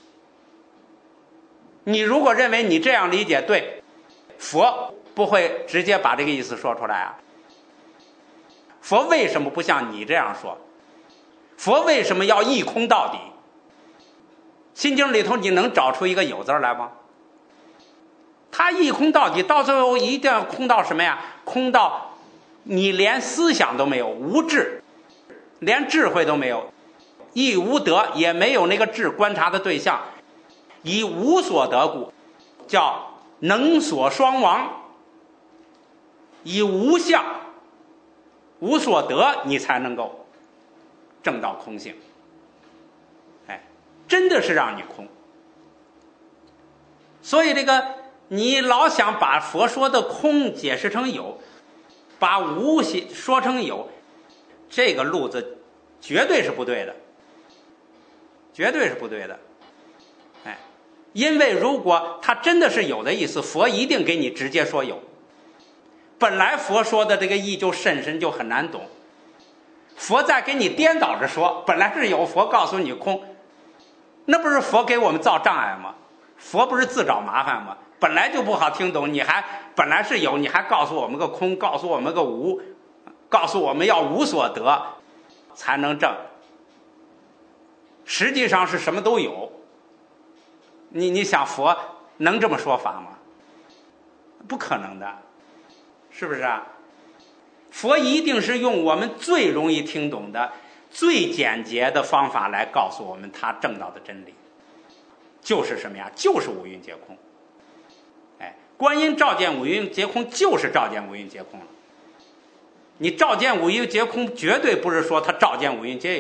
你如果认为你这样理解对，佛不会直接把这个意思说出来啊。佛为什么不像你这样说？佛为什么要一空到底？心经里头你能找出一个有字来吗？他一空到底，到最后一定要空到什么呀？空到你连思想都没有，无智，连智慧都没有，亦无得，也没有那个智观察的对象，以无所得故，叫能所双亡。 以无相、无所得，你才能够证到空性。哎，真的是让你空。所以这个你老想把佛说的空解释成有，把无说成有，这个路子绝对是不对的，绝对是不对的。哎，因为如果他真的是有的意思，佛一定给你直接说有。本来佛说的这个义就甚深，就很难懂，佛再给你颠倒着说，本来是有，佛告诉你空，那不是佛给我们造障碍吗？佛不是自找麻烦吗？本来就不好听懂，你还本来是有，你还告诉我们个空，告诉我们个无，告诉我们要无所得才能证，实际上是什么都有。你想佛能这么说法吗？不可能的，是不是啊？佛一定是用我们最容易听懂的、最简洁的方法来告诉我们他证到的真理，就是什么呀？就是五蕴皆空。哎，观音照见五蕴皆空，就是照见五蕴皆空了。你照见五蕴皆空，绝对不是说他照见五蕴皆有。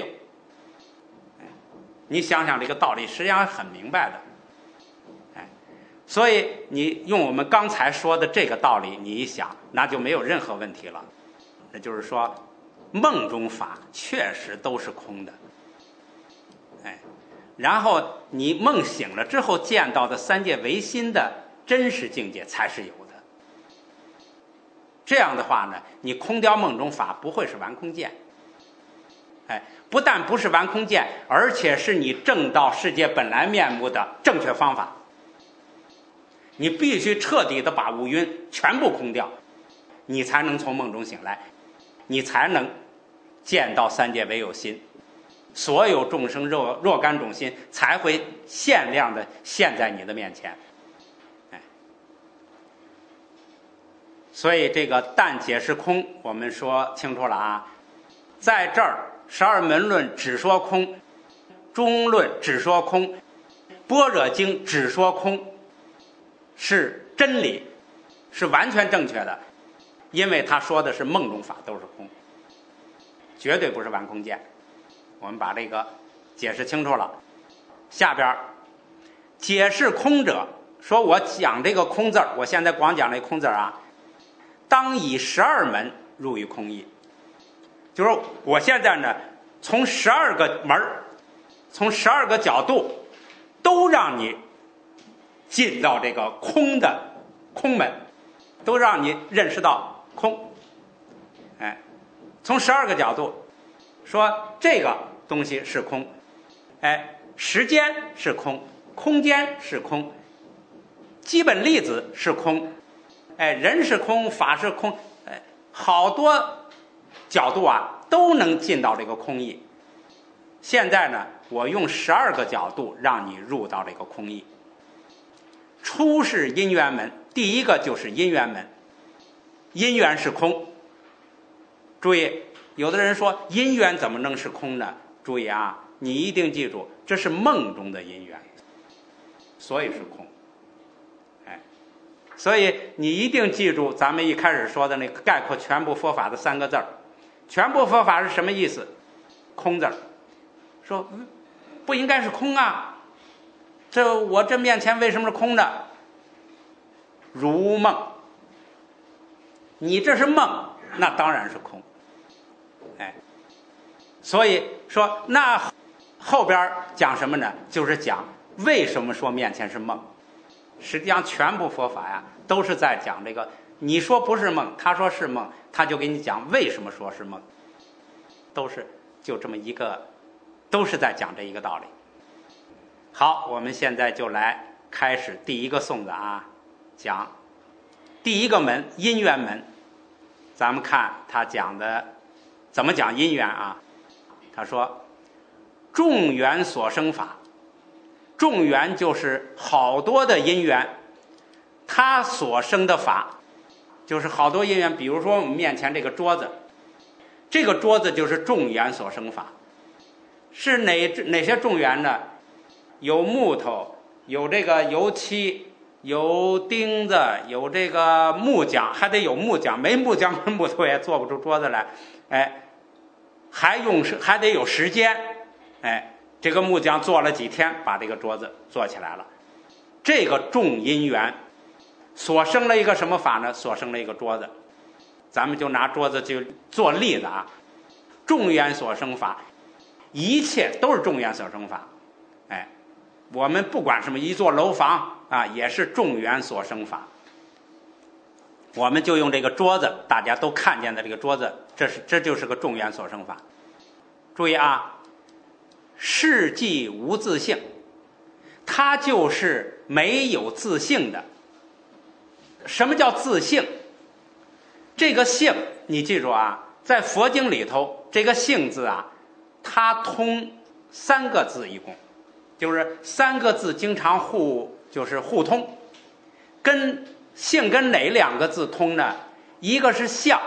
你想想这个道理，实际上很明白的。所以你用我们刚才说的这个道理，你一想，那就没有任何问题了。那就是说，梦中法确实都是空的。哎，然后你梦醒了之后见到的三界唯心的真实境界才是有的。这样的话呢，你空掉梦中法不会是顽空见。哎，不但不是顽空见，而且是你证到世界本来面目的正确方法。你必须彻底的把五蕴全部空掉，你才能从梦中醒来，你才能见到三界唯有心，所有众生若干种心才会限量的现在你的面前。哎，所以这个但解释空我们说清楚了啊，在这儿十二门论只说空，中论只说空，般若经只说空，是真理，是完全正确的，因为他说的是梦中法都是空，绝对不是顽空见。我们把这个解释清楚了。下边解释空者，说我讲这个空字，我现在光讲这空字啊，当以12门入于空义。就是我现在呢，从12个门，从12个角度，都让你进到这个空的空门，都让你认识到空。哎，从12个角度说这个东西是空，哎，时间是空，空间是空，基本粒子是空，哎，人是空，法是空，哎，好多角度啊都能进到这个空义。现在呢，我用12个角度让你入到这个空义。初是因缘门，第一个就是因缘门，因缘是空。注意，有的人说因缘怎么能是空呢？注意啊，你一定记住，这是梦中的因缘，所以是空。哎，所以你一定记住咱们一开始说的那个概括全部佛法的3个字儿。全部佛法是什么意思？空字儿。说不应该是空啊，我这面前为什么是空的？如梦，你这是梦，那当然是空。哎，所以说那后边讲什么呢？就是讲为什么说面前是梦。实际上全部佛法呀都是在讲这个，你说不是梦，他说是梦，他就给你讲为什么说是梦，都是就这么一个，都是在讲这一个道理。好，我们现在就来开始第一个颂子啊，讲第一个门因缘门。咱们看他讲的怎么讲因缘啊？他说众缘所生法，众缘就是好多的因缘，他所生的法就是好多因缘。比如说我们面前这个桌子，这个桌子就是众缘所生法。是哪些众缘呢？有木头，有这个油漆， 有钉子，有这个木匠，还得有木匠，没木匠跟木头也做不出桌子来。哎，还得有时间。哎，这个木匠做了几天，把这个桌子做起来了。这个种因缘所生了一个什么法呢？所生了一个桌子。咱们就拿桌子就做例子啊，众缘所生法，一切都是众缘所生法。哎，我们不管什么一座楼房啊，也是众缘所生法。我们就用这个桌子，大家都看见的这个桌子，这就是个众缘所生法。注意啊，事即无自性，它就是没有自性的。什么叫自性？这个性你记住啊，在佛经里头，这个性字啊，它通3个字，一共就是3个字经常互通。跟性跟哪2个字通呢？一个是相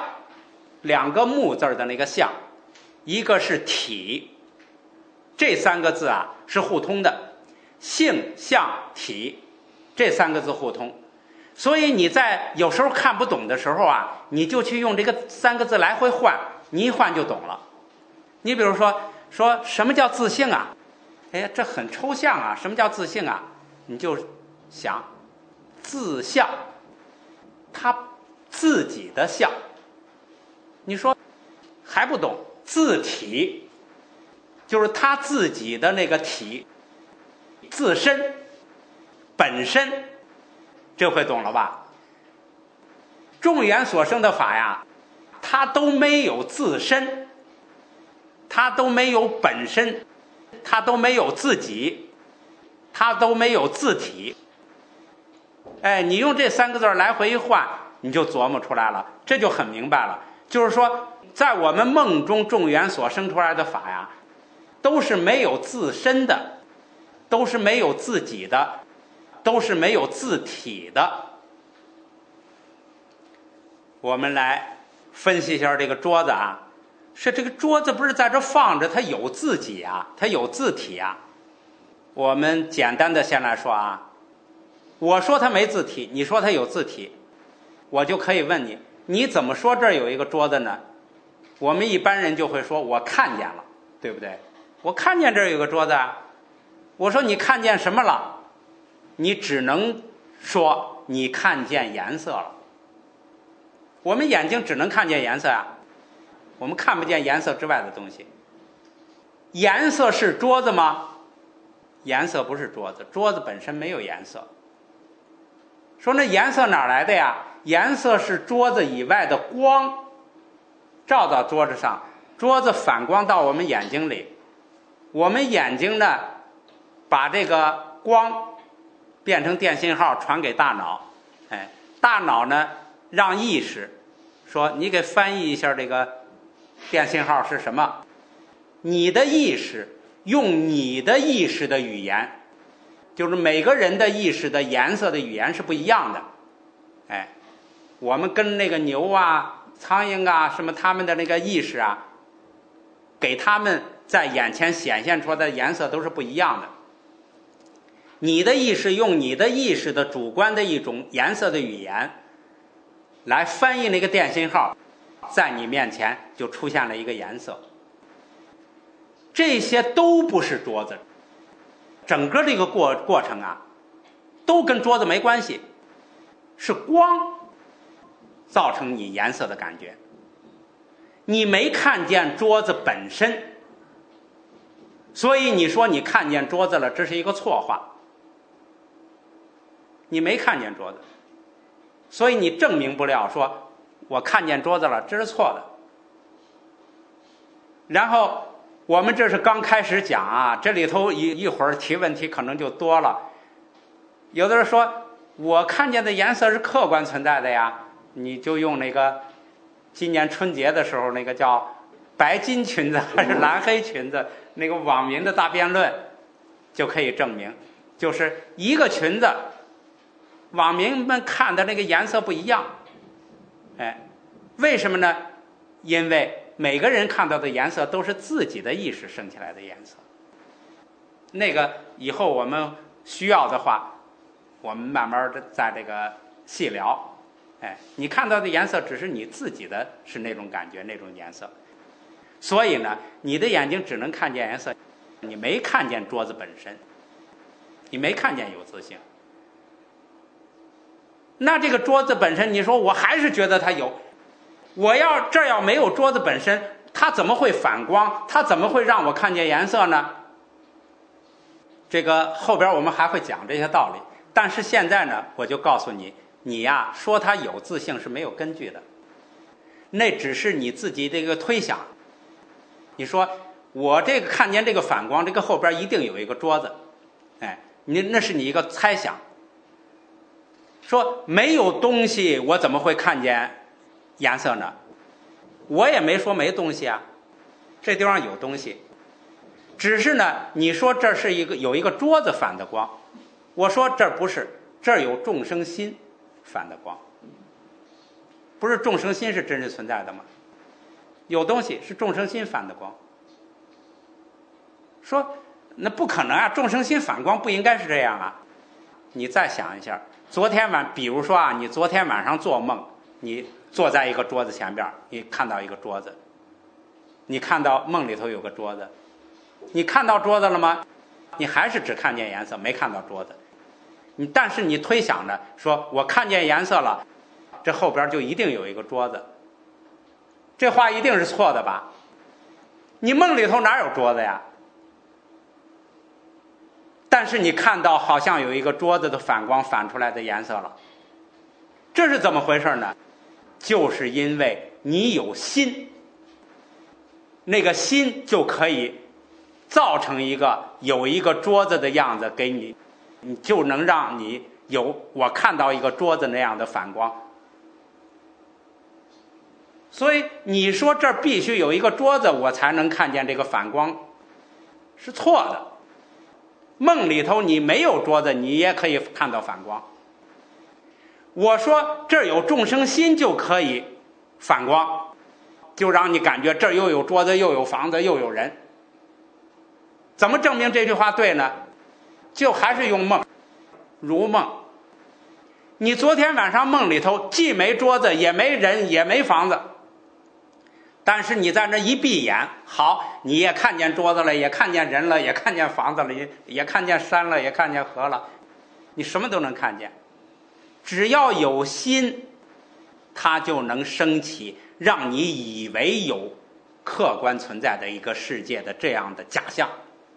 ，2个木字的那个相，一个是体。这3个字啊是互通的，性相体这3个字互通。所以你在有时候看不懂的时候啊，你就去用这个3个字来回换，你一换就懂了。你比如说什么叫自性啊？哎呀，这很抽象啊，什么叫自性啊？你就想自相，他自己的相。你说还不懂？自体就是他自己的那个体，自身本身，这回懂了吧？众缘所生的法呀，它都没有自身，它都没有本身，它都没有自己，它都没有自体。哎，你用这3个字来回一换，你就琢磨出来了，这就很明白了。就是说，在我们梦中众缘所生出来的法呀，都是没有自身的，都是没有自己的，都是没有自体的。我们来分析一下这个桌子啊，是这个桌子不是在这放着，它有自己啊，它有自体啊。我们简单的先来说啊，我说它没自体，你说它有自体，我就可以问你，你怎么说这儿有一个桌子呢？我们一般人就会说我看见了，对不对？我看见这儿有个桌子啊。我说你看见什么了？你只能说你看见颜色了。我们眼睛只能看见颜色啊，我们看不见颜色之外的东西。颜色是桌子吗？颜色不是桌子，桌子本身没有颜色。说那颜色哪来的呀？颜色是桌子以外的光照到桌子上，桌子反光到我们眼睛里，我们眼睛呢把这个光变成电信号传给大脑。哎，大脑呢让意识说你给翻译一下这个电信号是什么。你的意识用你的意识的语言，就是每个人的意识的颜色的语言是不一样的。哎，我们跟那个牛啊苍蝇啊什么他们的那个意识啊，给他们在眼前显现出来的颜色都是不一样的。你的意识用你的意识的主观的一种颜色的语言来翻译那个电信号，在你面前就出现了一个颜色。这些都不是桌子，整个这个过程啊都跟桌子没关系，是光造成你颜色的感觉。你没看见桌子本身，所以你说你看见桌子了，这是一个错话。你没看见桌子，所以你证明不了说我看见桌子了，这是错的。然后我们这是刚开始讲啊，这里头一会儿提问题可能就多了。有的人说我看见的颜色是客观存在的呀，你就用那个今年春节的时候那个叫白金裙子还是蓝黑裙子那个网民的大辩论就可以证明，就是一个裙子网民们看的那个颜色不一样。哎，为什么呢？因为每个人看到的颜色都是自己的意识生起来的颜色。那个以后我们需要的话， 我们慢慢的在这个细聊。哎，你看到的颜色只是你自己的是那种感觉，那种颜色。所以呢，你的眼睛只能看见颜色，你没看见桌子本身，你没看见有自性。那这个桌子本身，你说我还是觉得它有，这要没有桌子本身，它怎么会反光？它怎么会让我看见颜色呢？这个后边我们还会讲这些道理，但是现在呢，我就告诉你，你呀说它有自性是没有根据的，那只是你自己这个推想。你说我这个看见这个反光，这个后边一定有一个桌子，哎，那是你一个猜想。说没有东西，我怎么会看见颜色呢？我也没说没东西啊，这地方有东西。只是呢，你说这是有一个桌子反的光，我说这不是，这儿有众生心反的光。不是众生心是真实存在的吗？有东西是众生心反的光。说那不可能啊，众生心反光不应该是这样啊。你再想一下，比如说啊，你昨天晚上做梦，你坐在一个桌子前边，你看到一个桌子，你看到梦里头有个桌子，你看到桌子了吗？你还是只看见颜色，没看到桌子。但是你推想着说我看见颜色了，这后边就一定有一个桌子，这话一定是错的吧？你梦里头哪有桌子呀？但是你看到好像有一个桌子的反光反出来的颜色了，这是怎么回事呢？就是因为你有心，那个心就可以造成有一个桌子的样子给你，你就能让你我看到一个桌子那样的反光。所以你说这儿必须有一个桌子我才能看见这个反光，是错的。梦里头你没有桌子，你也可以看到反光。我说这儿有众生心就可以反光，就让你感觉这儿又有桌子又有房子又有人。怎么证明这句话对呢？就还是用梦，如梦。你昨天晚上梦里头既没桌子也没人也没房子，但是你在那一闭眼，好，你也看见桌子了，也看见人了，也看见房子了，也看见山了，也看见河了，你什么都能看见。只要有心，它就能升起让你以为有客观存在的一个世界的这样的假象。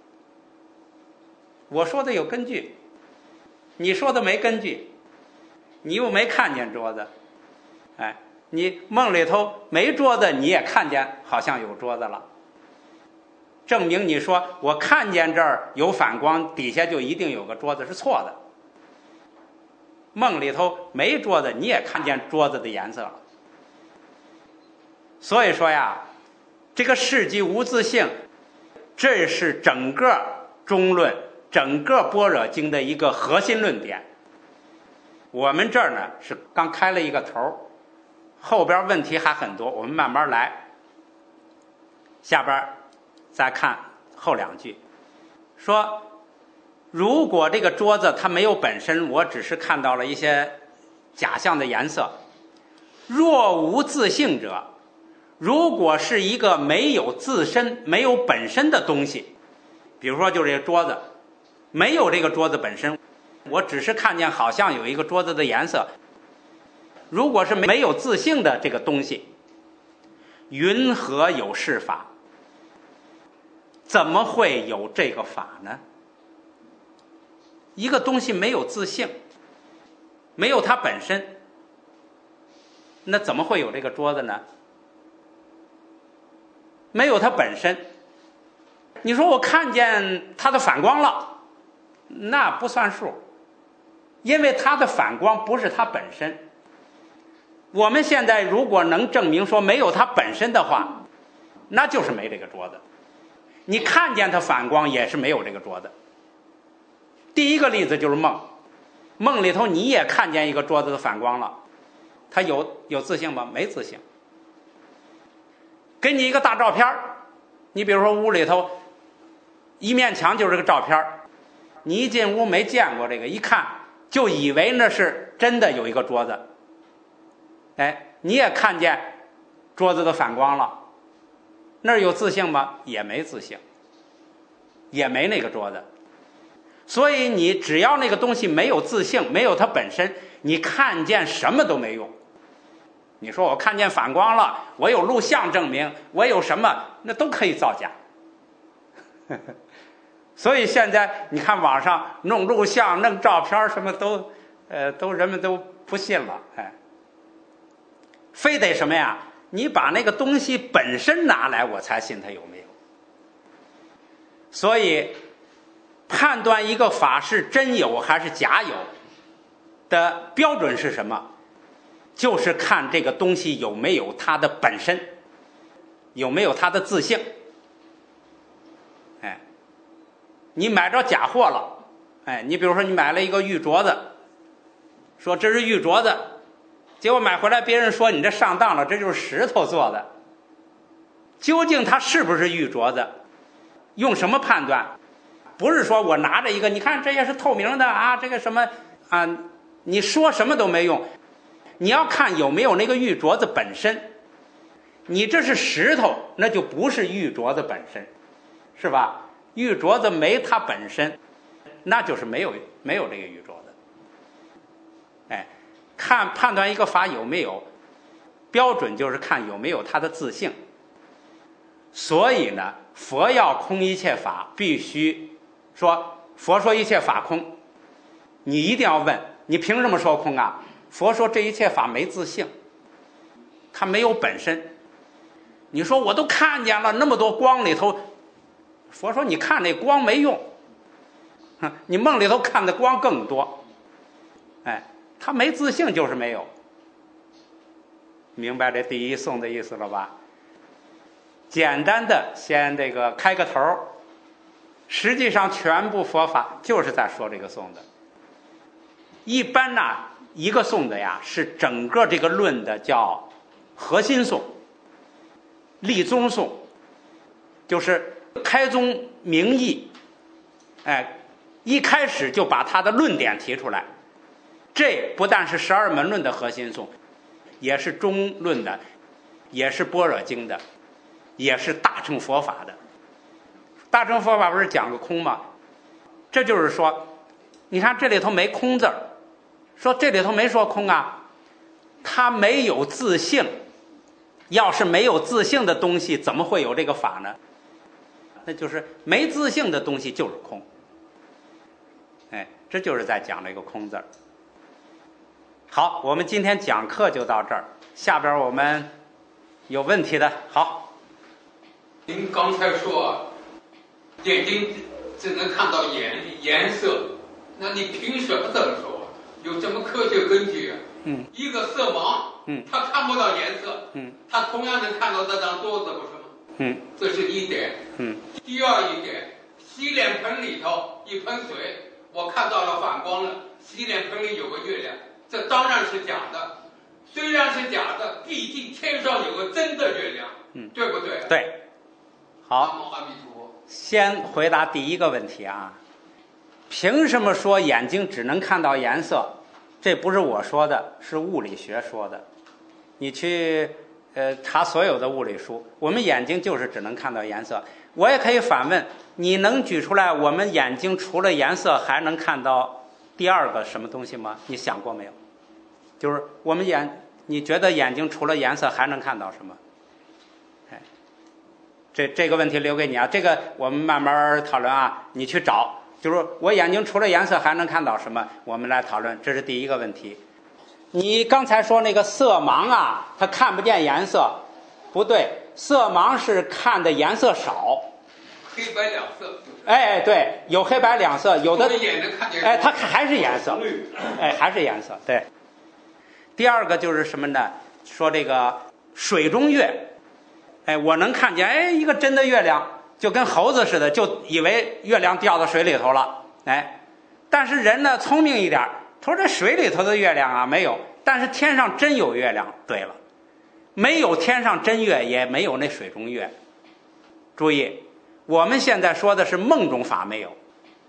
我说的有根据，你说的没根据，你又没看见桌子，哎，你梦里头没桌子，你也看见好像有桌子了，证明你说我看见这儿有反光，底下就一定有个桌子是错的。梦里头没桌子，你也看见桌子的颜色了。所以说呀，这个世即无自性，这是整个中论、整个般若经的一个核心论点。我们这儿呢是刚开了一个头，后边问题还很多，我们慢慢来。下边再看后两句，说如果这个桌子它没有本身，我只是看到了一些假象的颜色。若无自性者，如果是一个没有自身、没有本身的东西，比如说就这个桌子，没有这个桌子本身，我只是看见好像有一个桌子的颜色。如果是没有自性的这个东西，云何有是法？怎么会有这个法呢？一个东西没有自性，没有它本身，那怎么会有这个桌子呢？没有它本身，你说我看见它的反光了，那不算数，因为它的反光不是它本身。我们现在如果能证明说没有它本身的话，那就是没这个桌子。你看见它反光也是没有这个桌子。第一个例子就是梦，梦里头你也看见一个桌子的反光了，它有自性吗？没自性。给你一个大照片，你比如说屋里头一面墙就是个照片，你一进屋没见过这个，一看就以为那是真的有一个桌子。哎，你也看见桌子的反光了，那儿有自性吗？也没自性，也没那个桌子。所以你只要那个东西没有自性，没有它本身，你看见什么都没用。你说我看见反光了，我有录像证明，我有什么，那都可以造假。所以现在你看网上弄录像、弄照片，什么都人们都不信了，哎，非得什么呀？你把那个东西本身拿来，我才信它有没有。所以判断一个法是真有还是假有的标准是什么？就是看这个东西有没有它的本身，有没有它的自性。哎，你买着假货了，哎，你比如说你买了一个玉镯子，说这是玉镯子，结果买回来别人说你这上当了，这就是石头做的。究竟它是不是玉镯子？用什么判断？不是说我拿着一个，你看这也是透明的啊，这个什么啊，你说什么都没用。你要看有没有那个玉镯子本身。你这是石头，那就不是玉镯子本身，是吧？玉镯子没它本身，那就是没有这个玉镯子。哎，判断一个法有没有标准，就是看有没有它的自性。所以呢，佛要空一切法，必须说佛说一切法空，你一定要问，你凭什么说空啊？佛说这一切法没自性，它没有本身。你说我都看见了那么多光里头，佛说你看那光没用，你梦里头看的光更多。哎，它没自性就是没有。明白这第一颂的意思了吧？简单的先这个开个头，实际上全部佛法就是在说这个颂的。一般呢，一个颂的呀是整个这个论的叫核心颂、立宗颂，就是开宗明义，哎，一开始就把他的论点提出来。这不但是十二门论的核心颂，也是中论的，也是般若经的，也是大乘佛法的。大乘佛法不是讲个空吗？这就是说，你看这里头没空字儿，说这里头没说空啊，它没有自性。要是没有自性的东西，怎么会有这个法呢？那就是没自性的东西就是空。哎，这就是在讲这个空字儿。好，我们今天讲课就到这儿，下边我们有问题的。好， 您刚才说眼睛只能看到颜色，那你凭什么这么说？有什么科学根据啊？一个色盲，他看不到颜色，他同样能看到这张桌子，不是吗？这是一点。第二一点，洗脸盆里头一盆水，我看到了反光了，洗脸盆里有个月亮，这当然是假的。虽然是假的，毕竟天上有个真的月亮，对不对？ 对。好， 阿弥陀佛。 先回答第一个问题啊，凭什么说眼睛只能看到颜色？这不是我说的，是物理学说的。你去查所有的物理书，我们眼睛就是只能看到颜色。我也可以反问，你能举出来我们眼睛除了颜色还能看到第二个什么东西吗？你想过没有？就是我们你觉得眼睛除了颜色还能看到什么？哎，这个问题留给你啊，这个我们慢慢讨论啊，你去找。就是我眼睛除了颜色还能看到什么？我们来讨论，这是第一个问题。你刚才说那个色盲啊，他看不见颜色，不对，色盲是看的颜色少， 黑白两色。 哎，对，有黑白两色，有的也能看见。 哎，它还是颜色，哎，还是颜色。对。第二个就是什么呢？说这个水中月，哎，我能看见，哎，一个真的月亮。就跟猴子似的，就以为月亮掉到水里头了，哎，但是人呢聪明一点，他说这水里头的月亮啊没有，但是天上真有月亮。对了，没有天上真月，也没有那水中月。注意，我们现在说的是梦中法没有，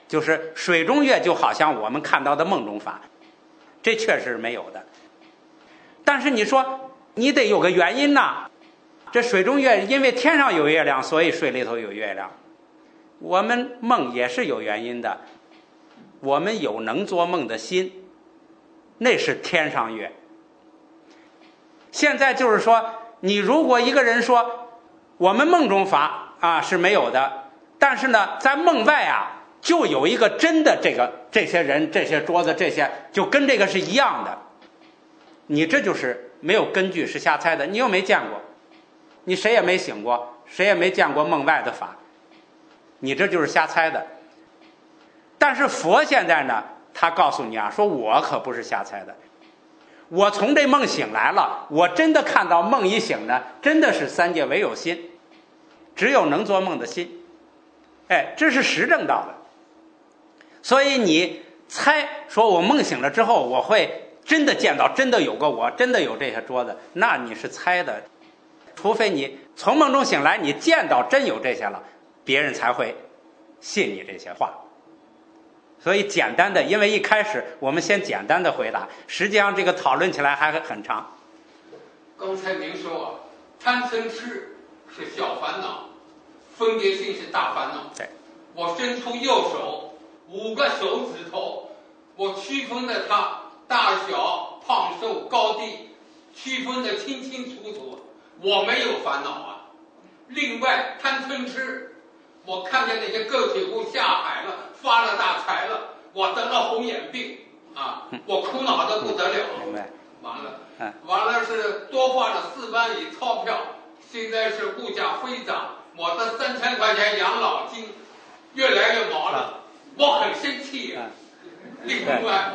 就是水中月就好像我们看到的梦中法，这确实是没有的。但是你说你得有个原因呐，这水中月因为天上有月亮，所以水里头有月亮。我们梦也是有原因的，我们有能做梦的心，那是天上月。现在就是说，你如果一个人说我们梦中法啊是没有的，但是呢在梦外啊就有一个真的这些人这些桌子这些就跟这个是一样的，你这就是没有根据，是瞎猜的。你又没见过，你谁也没醒过，谁也没见过梦外的法，你这就是瞎猜的。但是佛现在呢，他告诉你啊，说我可不是瞎猜的，我从这梦醒来了，我真的看到梦一醒呢，真的是三界唯有心，只有能做梦的心，哎，这是实证到的。所以你猜说我梦醒了之后我会真的见到真的有个我，真的有这些桌子，那你是猜的。除非你从梦中醒来，你见到真有这些了，别人才会信你这些话。所以简单的，因为一开始我们先简单的回答，实际上这个讨论起来还很长。 刚才您说啊，贪嗔痴是小烦恼，分别心是大烦恼。 对， 我伸出右手5个手指头，我区分了它大小、胖瘦、高低，区分的清清楚楚，我没有烦恼啊。另外贪嗔痴，我看见那些个体户下海了，发了大财了，我得了红眼病啊，我苦恼得不得了。完了是多花了4万亿钞票，现在是物价飞涨，我的3000块钱养老金越来越毛了，我很生气啊。另外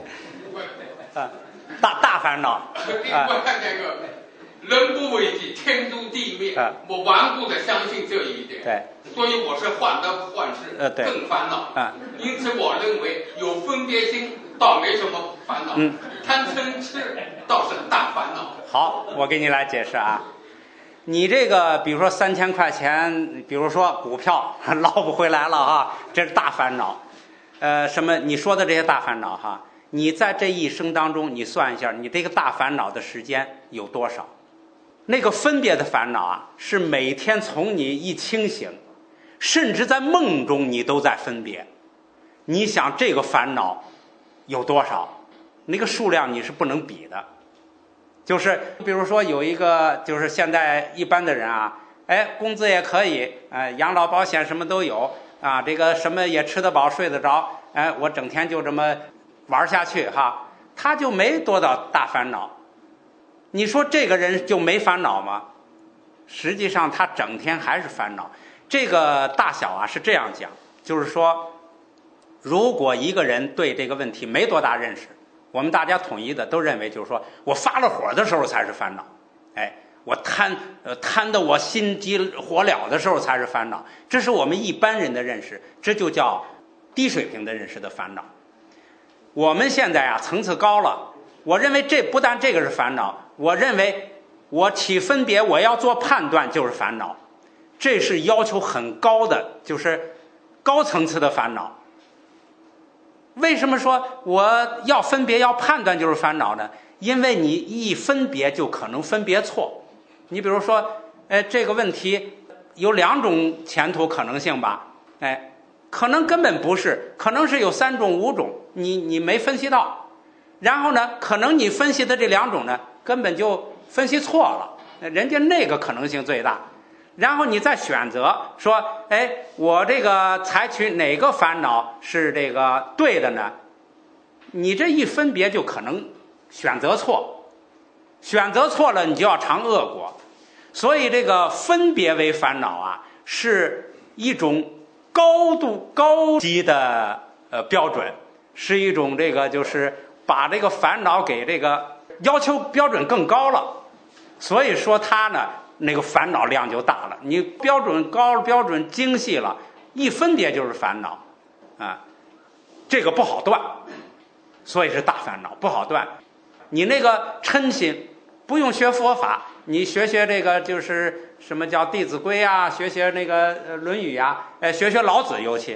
大烦恼。 另外那个人不为己，天诛地灭，我顽固的相信这一点。 对， 所以我是患得患失，更烦恼。因此我认为有分别心倒没什么烦恼，贪嗔痴倒是大烦恼。 好，我给你来解释啊。你这个比如说3000块钱，比如说股票捞不回来了哈，这是大烦恼。什么你说的这些大烦恼哈，你在这一生当中你算一下，你这个大烦恼的时间有多少？那个分别的烦恼啊，是每天从你一清醒，甚至在梦中你都在分别。你想这个烦恼有多少？那个数量你是不能比的。就是比如说有一个，就是现在一般的人啊，哎，工资也可以，养老保险什么都有啊，这个什么也吃得饱睡得着，哎，我整天就这么玩下去哈，他就没多大大烦恼。你说这个人就没烦恼吗？实际上他整天还是烦恼。这个大小啊是这样讲，就是说如果一个人对这个问题没多大认识，我们大家统一的都认为就是说我发了火的时候才是烦恼，哎，我贪得我心急火燎的时候才是烦恼，这是我们一般人的认识，这就叫低水平的认识的烦恼。我们现在啊层次高了，我认为这不但这个是烦恼，我认为我起分别，我要做判断就是烦恼，这是要求很高的，就是高层次的烦恼。为什么说我要分别要判断就是烦恼呢？因为你一分别就可能分别错。你比如说这个问题有2种前途可能性吧，哎，可能根本不是，可能是有3种5种，你没分析到。然后呢，可能你分析的这2种呢根本就分析错了，人家那个可能性最大。然后你再选择说，哎，我这个采取哪个烦恼是这个对的呢？你这一分别就可能选择错，选择错了你就要尝恶果。所以这个分别为烦恼啊，是一种高级的标准，是一种这个就是把这个烦恼给这个要求标准更高了。所以说它呢那个烦恼量就大了，你标准高了，标准精细了，一分别就是烦恼啊，这个不好断，所以是大烦恼，不好断。你那个嗔心不用学佛法，你学这个就是什么叫弟子规啊，学那个论语啊，学老子，尤其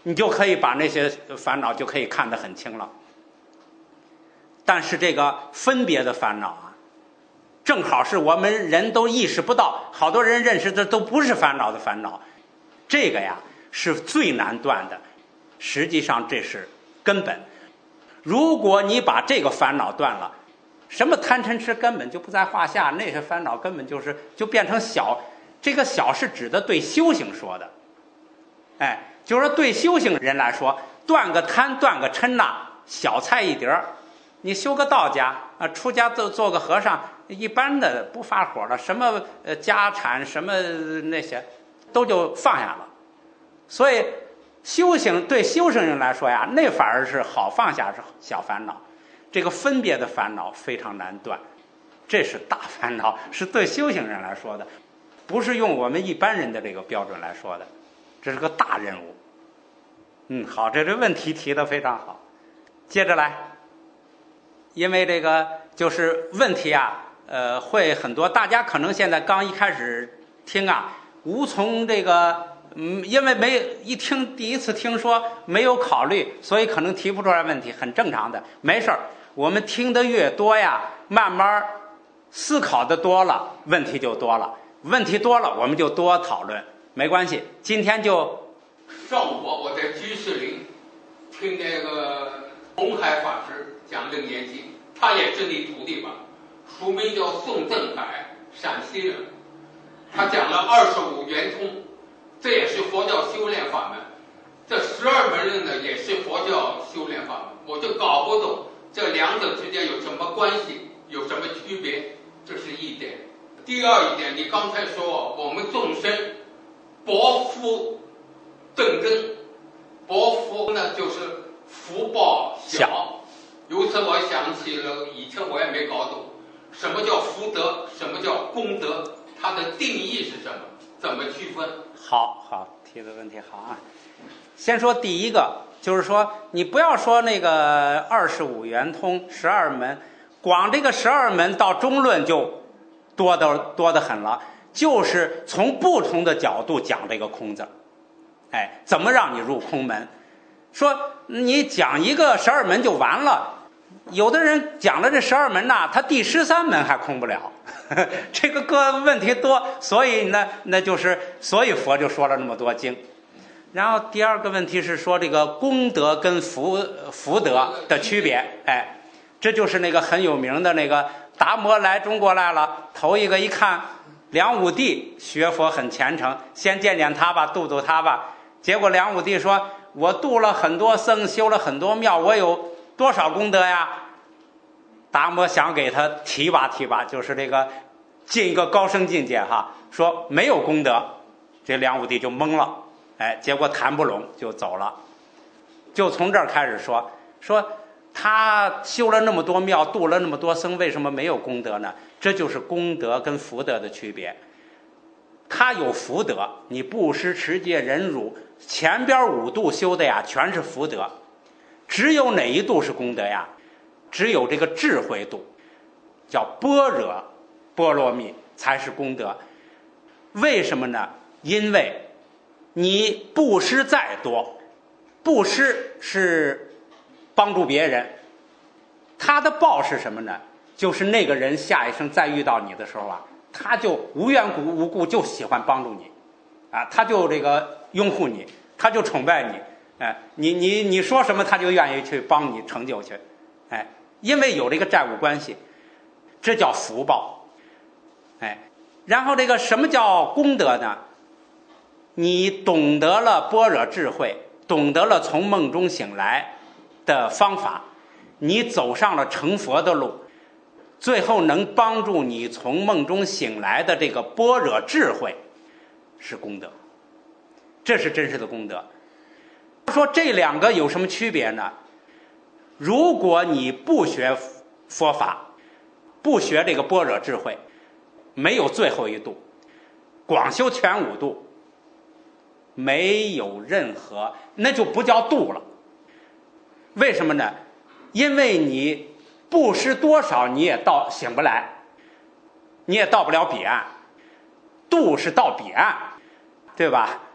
你就可以把那些烦恼就可以看得很清了。但是这个分别的烦恼啊，正好是我们人都意识不到，好多人认识的都不是烦恼的烦恼，这个呀是最难断的，实际上这是根本。如果你把这个烦恼断了，什么贪嗔痴根本就不在话下，那些烦恼根本就变成小。这个小是指的对修行说的，就是说对修行人来说，断个贪断个嗔呐，小菜一碟儿。你修个道家啊，出家做个和尚，一般的不发火了，什么家产什么那些都就放下了。所以修行对修行人来说呀，那反而是好放下，是小烦恼。这个分别的烦恼非常难断，这是大烦恼，是对修行人来说的，不是用我们一般人的这个标准来说的，这是个大任务。好，这问题提得非常好。接着来，因为这个就是问题啊，会很多，大家可能现在刚一开始听啊，无从这个，因为第一次听说没有考虑，所以可能提不出来问题，很正常的，没事儿。我们听得越多呀，慢慢思考的多了，问题就多了，问题多了，我们就多讨论，没关系。今天就上午我在居士林听那个红海法师讲楞严经，他也是你徒弟吧？书名叫宋振海，陕西人。他讲了25圆通，这也是佛教修炼法门。这12门论呢，也是佛教修炼法门。我就搞不懂这两者之间有什么关系，有什么区别，这是一点。第二一点，你刚才说我们众生薄福正根，薄福呢就是福报小。由此我想起了以前我也没搞懂什么叫福德，什么叫功德，它的定义是什么，怎么区分？ 好，提的问题好啊。先说第一个，就是说你不要说那个25圆通12门，光这个12门到中论就多得很了，就是从不同的角度讲这个空字，怎么让你入空门？说你讲一个12门就完了，有的人讲了这12门呐，他第13门还空不了，这个个问题多，所以呢，所以佛就说了那么多经。然后第二个问题是说这个功德跟福德的区别，这就是那个很有名的那个达摩来中国来了，头一个一看梁武帝学佛很虔诚，先见他吧，度他吧。结果梁武帝说，我度了很多僧，修了很多庙，我有多少功德呀？达摩想给他提拔，就是这个进一个高升境界哈，说没有功德，这梁武帝就懵了，结果谈不拢就走了。就从这儿开始说他修了那么多庙，度了那么多僧，为什么没有功德呢？这就是功德跟福德的区别。他有福德，你布施持戒忍辱，前边5度修的呀全是福德，只有哪一度是功德呀？只有这个智慧度，叫般若波罗蜜才是功德。为什么呢？因为你布施再多，布施是帮助别人，他的报是什么呢？就是那个人下一生再遇到你的时候啊，他就无缘无故就喜欢帮助你他就这个拥护你，他就崇拜你，你说什么他就愿意去帮你成就去，因为有这个债务关系，这叫福报。然后这个什么叫功德呢？你懂得了般若智慧，懂得了从梦中醒来的方法，你走上了成佛的路，最后能帮助你从梦中醒来的这个般若智慧是功德，这是真实的功德。说这两个有什么区别呢？如果你不学佛法，不学这个般若智慧，没有最后一度，广修全5度，没有任何，那就不叫度了。为什么呢？因为你布施多少你也醒不来，你也到不了彼岸。度是到彼岸，对吧？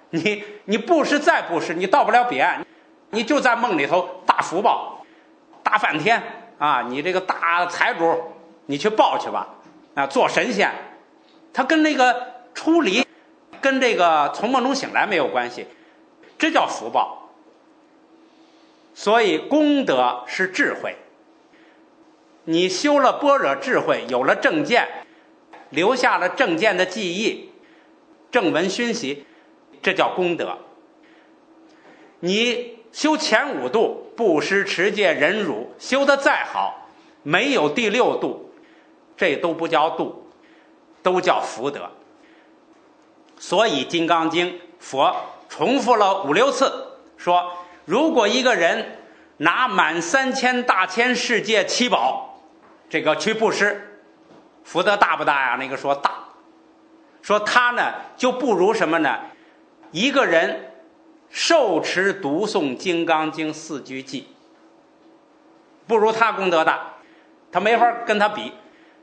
你布施再布施，你到不了彼岸，你就在梦里头大福报，大梵天啊，你这个大财主，你去报去吧，啊，做神仙，他跟那个出离，跟这个从梦中醒来没有关系，这叫福报。所以功德是智慧，你修了般若智慧，有了正见，留下了正见的记忆，正闻熏习，这叫功德。你修前五度，布施持戒忍辱，修得再好，没有第六度，这都不叫度，都叫福德。所以《金刚经》佛重复了5、6次，说如果一个人拿满3000大千世界七宝这个去布施，福德大不大呀？那个说大，说他呢就不如什么呢？一个人受持读诵金刚经4句偈，不如他功德大，他没法跟他比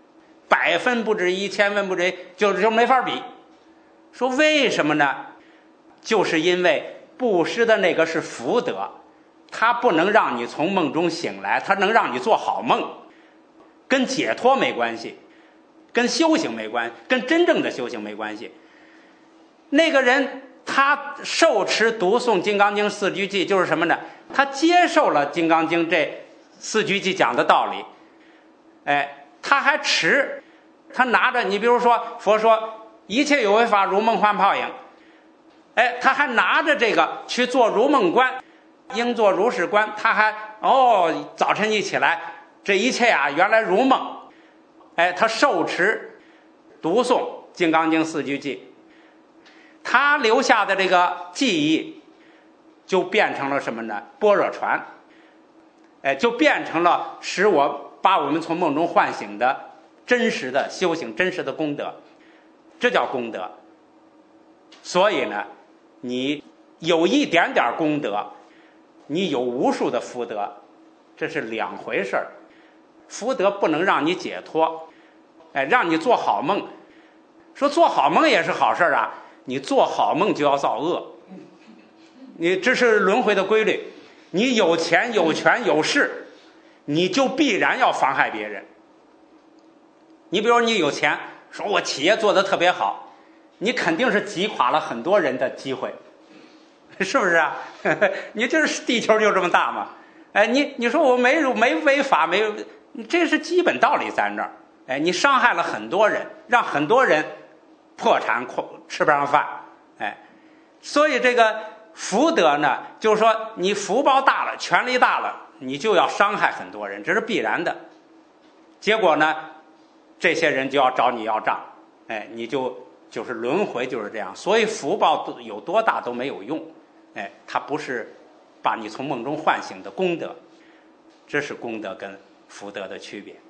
，100分不值1，千分不值1，就没法比。说为什么呢？就是因为布施的那个是福德，它不能让你从梦中醒来，它能让你做好梦，跟解脱没关系，跟修行没关系，跟真正的修行没关系。那个人他受持读诵金刚经4句偈，就是什么呢？他接受了金刚经这4句偈讲的道理，他还持，他拿着，你比如说佛说一切有为法如梦幻泡影，他还拿着这个去做如梦观，应作如是观，他还早晨一起来，这一切啊原来如梦，他受持读诵金刚经4句偈，他留下的这个记忆就变成了什么呢？般若传，就变成了把我们从梦中唤醒的真实的修行，真实的功德，这叫功德。所以呢，你有一点点功德，你有无数的福德，这是两回事儿。福德不能让你解脱，让你做好梦。说做好梦也是好事啊，你做好梦就要造恶，这是轮回的规律。你有钱有权有势，你就必然要妨害别人。你比如你有钱，说我企业做得特别好，你肯定是击垮了很多人的机会，是不是啊？你就是地球就这么大嘛。你说我没违法，这是基本道理在那儿。你伤害了很多人，让很多人破产，吃不上饭。所以这个福德呢，就是说你福报大了，权力大了，你就要伤害很多人，这是必然的。结果呢，这些人就要找你要账，你就是轮回就是这样。所以福报有多大都没有用，它不是把你从梦中唤醒的功德，这是功德跟福德的区别。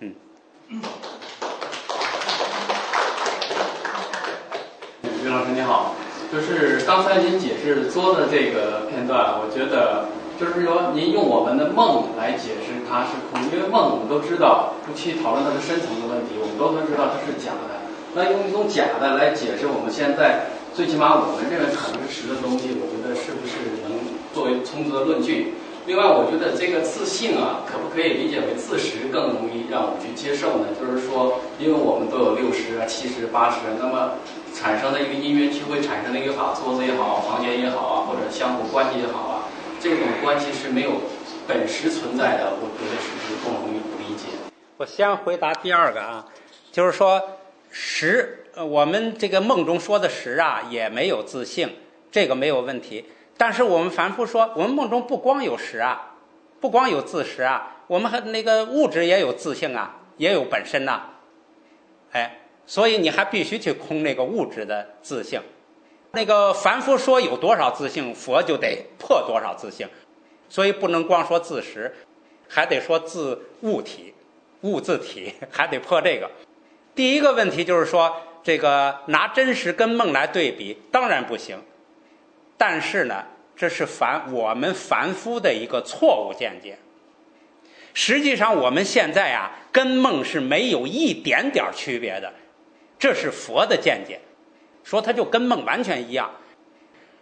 于老师你好，就是刚才您解释做的这个片段，我觉得就是说您用我们的梦来解释它是空，因为梦我们都知道，不去讨论它的深层的问题，我们都知道它是假的。那用一种假的来解释我们现在最起码我们认为可能是实的东西，我觉得是不是能作为充足的论据？另外，我觉得这个自性啊，可不可以理解为自识更容易让我们去接受呢？就是说，因为我们都有60啊、70、80，那么产生的一个因缘就会产生的一个法桌子也好、房间也好啊，或者相互关系也好啊，这种关系是没有本实存在的，我觉得是不是更容易理解？ 我先回答第二个啊，就是说识，我们这个梦中说的识啊，也没有自性，这个没有问题。但是我们凡夫说，我们梦中不光有识啊，不光有自识啊，我们还那个物质也有自性啊，也有本身呐，所以你还必须去空那个物质的自性。那个凡夫说有多少自性，佛就得破多少自性，所以不能光说自识，还得说自物体、物自体，还得破这个。第一个问题就是说，这个拿真实跟梦来对比，当然不行。但是呢，这是我们凡夫的一个错误见解。实际上我们现在啊，跟梦是没有一点点区别的，这是佛的见解，说它就跟梦完全一样。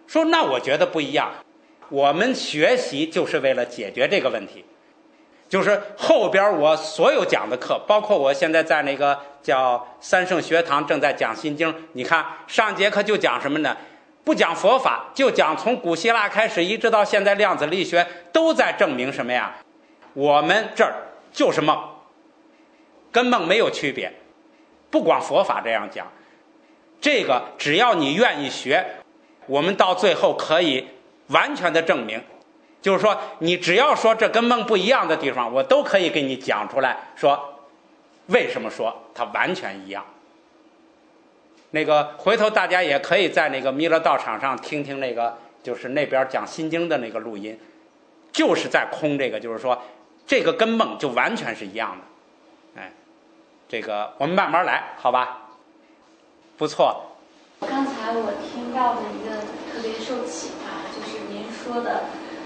说那我觉得不一样，我们学习就是为了解决这个问题。就是后边我所有讲的课，包括我现在在那个叫三圣学堂正在讲心经，你看上节课就讲什么呢？不讲佛法，就讲从古希腊开始一直到现在量子力学都在证明什么呀？我们这儿就是梦，跟梦没有区别。不光佛法这样讲，这个只要你愿意学，我们到最后可以完全的证明。就是说你只要说这跟梦不一样的地方，我都可以给你讲出来，说为什么说它完全一样。那个回头大家也可以在那个弥勒道场上听听那个就是那边讲心经的那个录音，就是在空这个，就是说这个跟梦就完全是一样的。哎，这个我们慢慢来，好吧？不错。 刚才我听到的一个特别受启发，就是您说的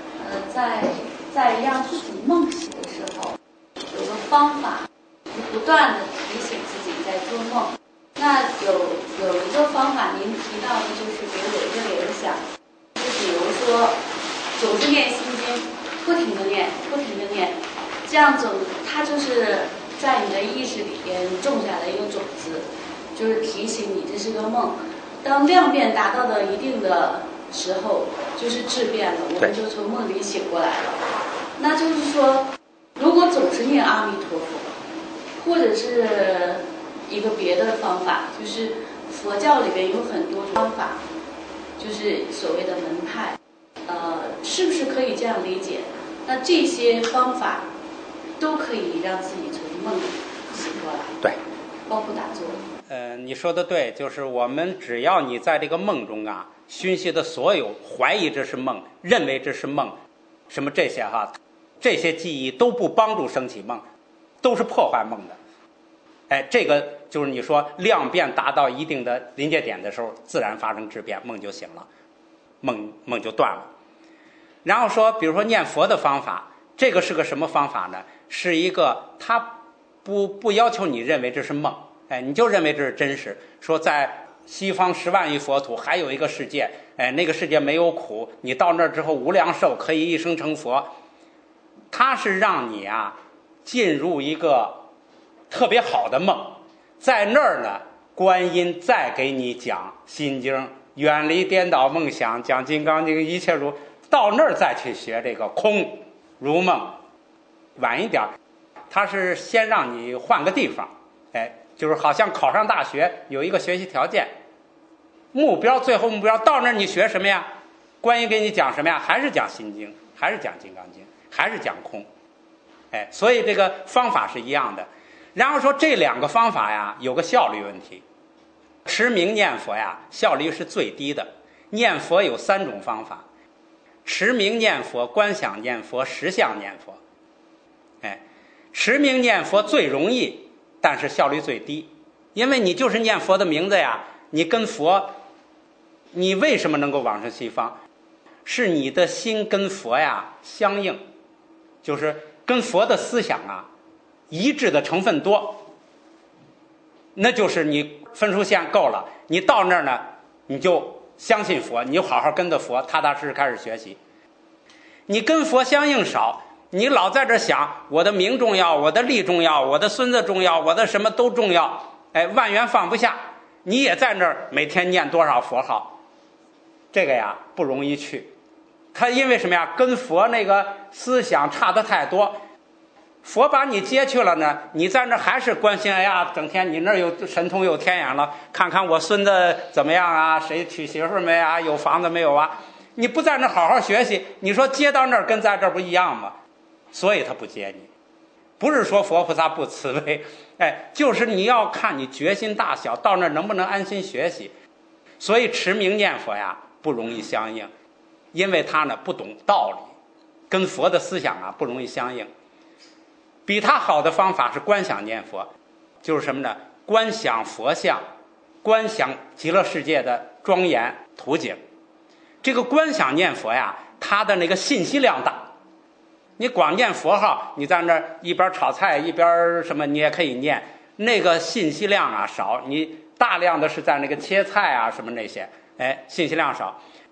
在让自己梦醒的时候，有个方法，不断的提醒自己在做梦。那有一个方法，您提到的就是给我一个联想，就比如说总是念心经，不停的念，这样子它就是在你的意识里边种下了一个种子，就是提醒你这是个梦。当量变达到了一定的时候，就是质变了，我们就从梦里醒过来了。那就是说，如果总是念阿弥陀佛，或者是一个别的方法，就是佛教里边有很多方法，就是所谓的门派，是不是可以这样理解？那这些方法都可以让自己从梦里醒过来， 对， 包括打坐。 你说的对，就是我们只要你在这个梦中啊，熏习的所有怀疑这是梦，认为这是梦，什么这些哈，这些记忆都不帮助升起梦，都是破坏梦的。哎，这个就是你说量变达到一定的临界点的时候，自然发生质变，梦就醒了，梦就断了。然后说，比如说念佛的方法，这个是个什么方法呢？是一个他不要求你认为这是梦，哎，你就认为这是真实。说在西方10万亿佛土还有一个世界，哎，那个世界没有苦，你到那儿之后无量寿，可以一生成佛。它是让你啊进入一个特别好的梦，在那儿呢，观音再给你讲心经，远离颠倒梦想，讲金刚经，一切如，到那儿再去学这个空如梦。晚一点，他是先让你换个地方，哎，就是好像考上大学有一个学习条件，最后目标到那儿你学什么呀？观音给你讲什么呀？还是讲心经，还是讲金刚经，还是讲空。哎，所以这个方法是一样的。然后说这两个方法呀有个效率问题，持名念佛呀效率是最低的。念佛有3种方法，持名念佛、观想念佛、实相念佛。哎，持名念佛最容易，但是效率最低，因为你就是念佛的名字呀，你跟佛，你为什么能够往生西方？是你的心跟佛呀相应，就是跟佛的思想啊一致的成分多，那就是你分数线够了，你到那儿呢，你就相信佛，你就好好跟着佛，踏踏实实开始学习。你跟佛相应少，你老在这想我的名重要，我的利重要，我的孙子重要，我的什么都重要，哎，万元放不下，你也在那儿每天念多少佛号，这个呀不容易去。他因为什么呀？跟佛那个思想差得太多。佛把你接去了呢，你在那还是关心，哎呀，整天你那儿有神通有天眼了，看看我孙子怎么样啊，谁娶媳妇没啊，有房子没有啊？你不在那好好学习，你说接到那儿跟在这儿不一样吗？所以他不接你。不是说佛菩萨不慈悲，哎，就是你要看你决心大小，到那儿能不能安心学习。所以持名念佛呀不容易相应，因为他呢不懂道理，跟佛的思想啊不容易相应。比他好的方法是观想念佛，就是什么呢？观想佛像，观想极乐世界的庄严图景。这个观想念佛呀，它的那个信息量大。你光念佛号，你在那儿一边炒菜一边什么，你也可以念，那个信息量啊少。你大量的是在那个切菜啊什么那些，哎，信息量少。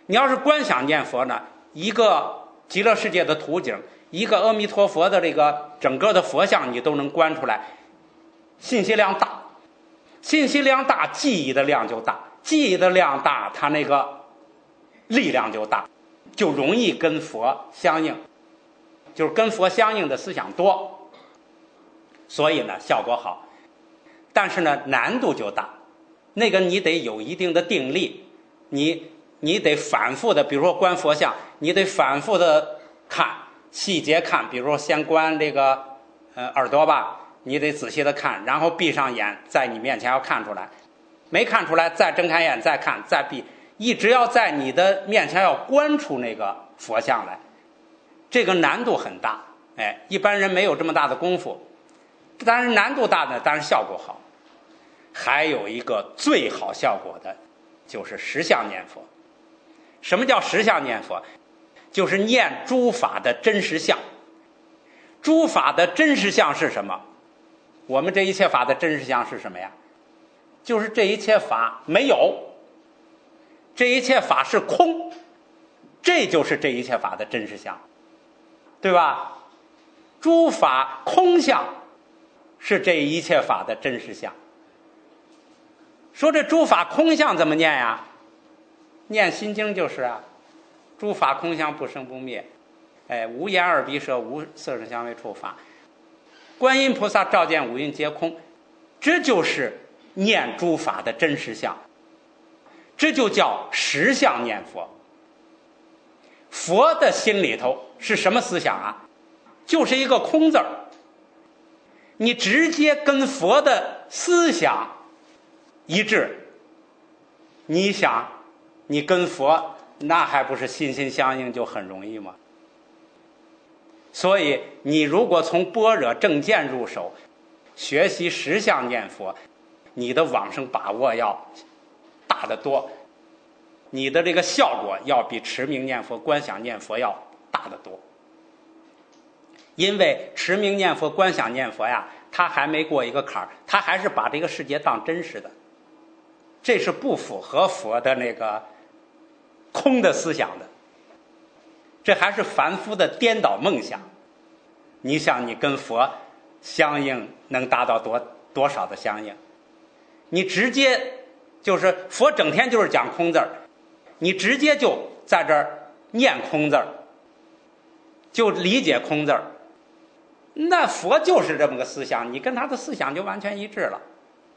你要是观想念佛呢，一个极乐世界的图景，一个阿弥陀佛的这个整个的佛像，你都能观出来，信息量大，信息量大，记忆的量就大，记忆的量大，它那个力量就大，就容易跟佛相应，就是跟佛相应的思想多，所以呢效果好。但是呢难度就大，那个你得有一定的定力，你得反复的，比如说观佛像，你得反复的看细节看，比如说先观这个耳朵吧，你得仔细的看，然后闭上眼，在你面前要看出来，没看出来再睁开眼再看再闭，一直要在你的面前要观出那个佛像来，这个难度很大，一般人没有这么大的功夫，但是难度大呢，但是效果好。还有一个最好效果的就是实相念佛。什么叫实相念佛？就是念诸法的真实相。诸法的真实相是什么？我们这一切法的真实相是什么呀？就是这一切法没有，这一切法是空，这就是这一切法的真实相，对吧？诸法空相是这一切法的真实相。说这诸法空相怎么念呀？念心经就是啊，诸法空相不生不灭，无眼耳鼻舌无色声香味触法，观音菩萨照见五蕴皆空，这就是念诸法的真实相，这就叫实相念佛。佛的心里头是什么思想啊？就是一个空字儿，你直接跟佛的思想一致，你想你跟佛那还不是心心相印就很容易吗？所以你如果从般若正见入手，学习实相念佛，你的往生把握要大得多，你的这个效果要比持名念佛观想念佛要大得多。因为持名念佛观想念佛呀，他还没过一个坎儿，他还是把这个世界当真实的，这是不符合佛的那个空的思想的，这还是凡夫的颠倒梦想。你想你跟佛相应能达到多少的相应？你直接就是佛整天就是讲空字儿，你直接就在这儿念空字儿，就理解空字儿，那佛就是这么个思想，你跟他的思想就完全一致了。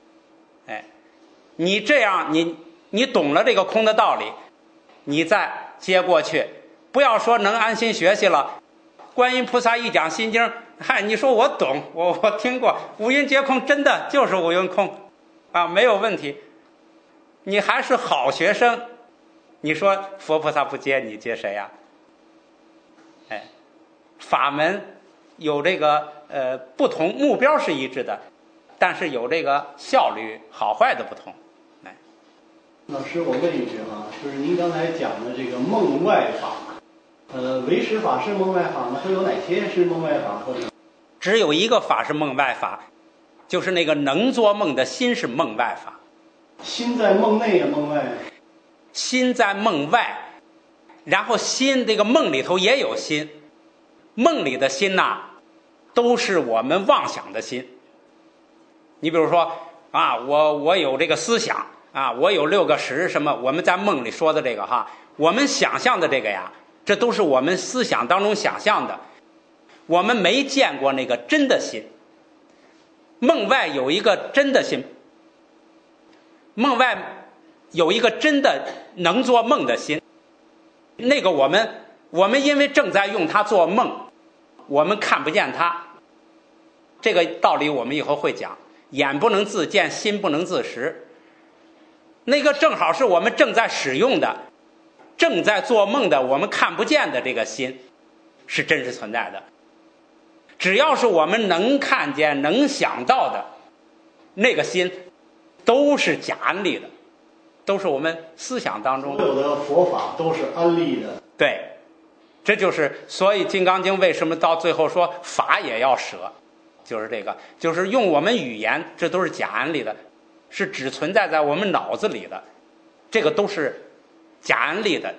你这样你懂了这个空的道理，你再接过去，不要说能安心学习了。观音菩萨一讲心经，你说我懂，我听过，五蕴皆空，真的就是五蕴空啊，没有问题。你还是好学生，你说佛菩萨不接你，接谁呀？法门有这个不同，目标是一致的，但是有这个效率好坏的不同。 老师，我问一句啊，就是您刚才讲的这个梦外法，唯识法是梦外法吗？它有哪些是梦外法？或者只有一个法是梦外法，就是那个能做梦的心是梦外法。 心在梦内呀，梦外？ 心在梦外，然后心这个梦里头也有心，梦里的心呐，都是我们妄想的心。你比如说啊，我有这个思想啊，我有6个识什么，我们在梦里说的这个哈，我们想象的这个呀，这都是我们思想当中想象的，我们没见过那个真的心。梦外有一个真的心，梦外有一个真的能做梦的心，那个我们因为正在用它做梦，我们看不见它。这个道理我们以后会讲，眼不能自见，心不能自识。那个正好是我们正在使用的，正在做梦的，我们看不见的这个心是真实存在的。只要是我们能看见能想到的那个心，都是假安立的，都是我们思想当中的。 所有的佛法都是安立的。 对，这就是所以《金刚经》为什么到最后说法也要舍，就是这个，就是用我们语言，这都是假安立的，是只存在在我们脑子里的，这个都是假安立的，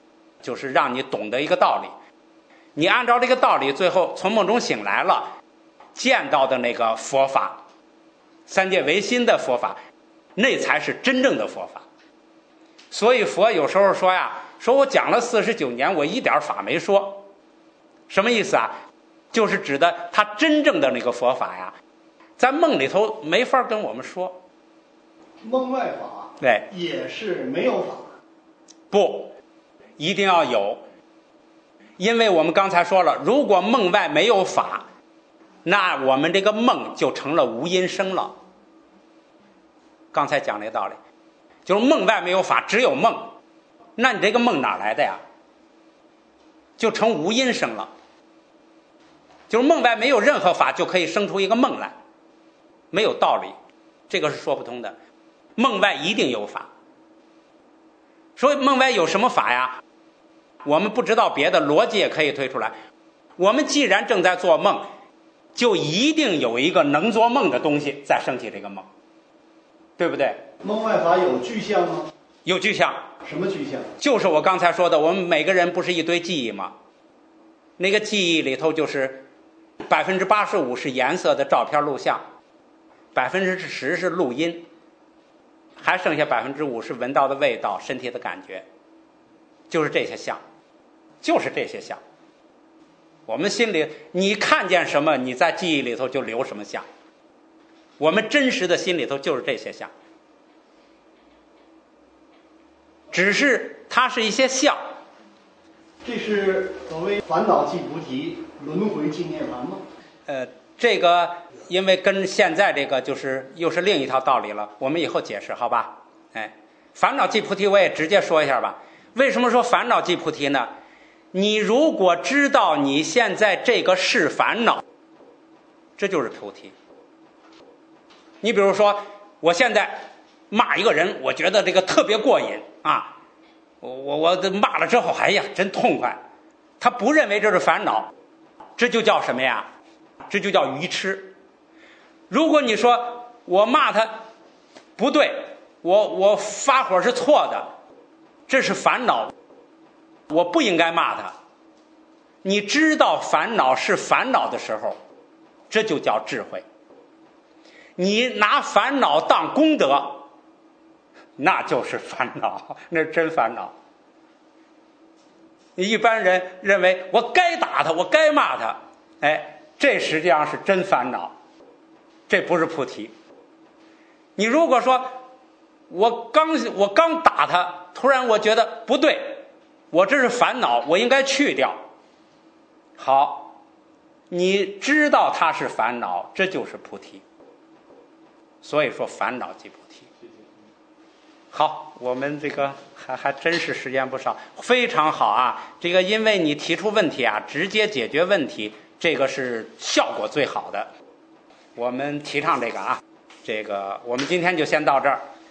就是让你懂得一个道理。你按照这个道理，最后从梦中醒来了，见到的那个佛法，三界唯心的佛法，那才是真正的佛法。所以佛有时候说呀，说我讲了49年，我一点法没说，什么意思啊？就是指的他真正的那个佛法呀，在梦里头没法跟我们说。 梦外法对， 也是没有法， 不，一定要有。因为我们刚才说了，如果梦外没有法，那我们这个梦就成了无因生了。刚才讲这个道理，就是梦外没有法，只有梦，那你这个梦哪来的呀？就成无因生了。就是梦外没有任何法，就可以生出一个梦来，没有道理，这个是说不通的。梦外一定有法。所以梦外有什么法呀？我们不知道别的，逻辑也可以推出来。我们既然正在做梦，就一定有一个能做梦的东西在升起这个梦，对不对？ 梦外法有具象吗？ 有具象。 什么具象？ 就是我刚才说的，我们每个人不是一堆记忆吗？那个记忆里头就是85%是颜色的照片录像，10%是录音，还剩下5%是闻到的味道、身体的感觉，就是这些相，就是这些相。我们心里你看见什么，你在记忆里头就留什么相。我们真实的心里头就是这些相，只是它是一些相。 这是所谓烦恼即菩提，轮回即涅槃吗？ 这个因为跟现在这个就是又是另一套道理了，我们以后解释好吧？烦恼即菩提我也直接说一下吧。为什么说烦恼即菩提呢？你如果知道你现在这个是烦恼，这就是菩提。你比如说我现在骂一个人，我觉得这个特别过瘾啊，我骂了之后，哎呀真痛快，他不认为这是烦恼，这就叫什么呀？这就叫愚痴。如果你说我骂他不对，我发火是错的，这是烦恼，我不应该骂他。你知道烦恼是烦恼的时候，这就叫智慧。你拿烦恼当功德，那就是烦恼，那是真烦恼。一般人认为我该打他，我该骂他，这实际上是真烦恼，这不是菩提。你如果说我刚打他，突然我觉得不对，我这是烦恼，我应该去掉。好，你知道它是烦恼，这就是菩提。所以说烦恼即菩提。好，我们这个还真是时间不少，非常好啊！这个因为你提出问题啊，直接解决问题，这个是效果最好的。我们提倡这个啊，这个我们今天就先到这儿。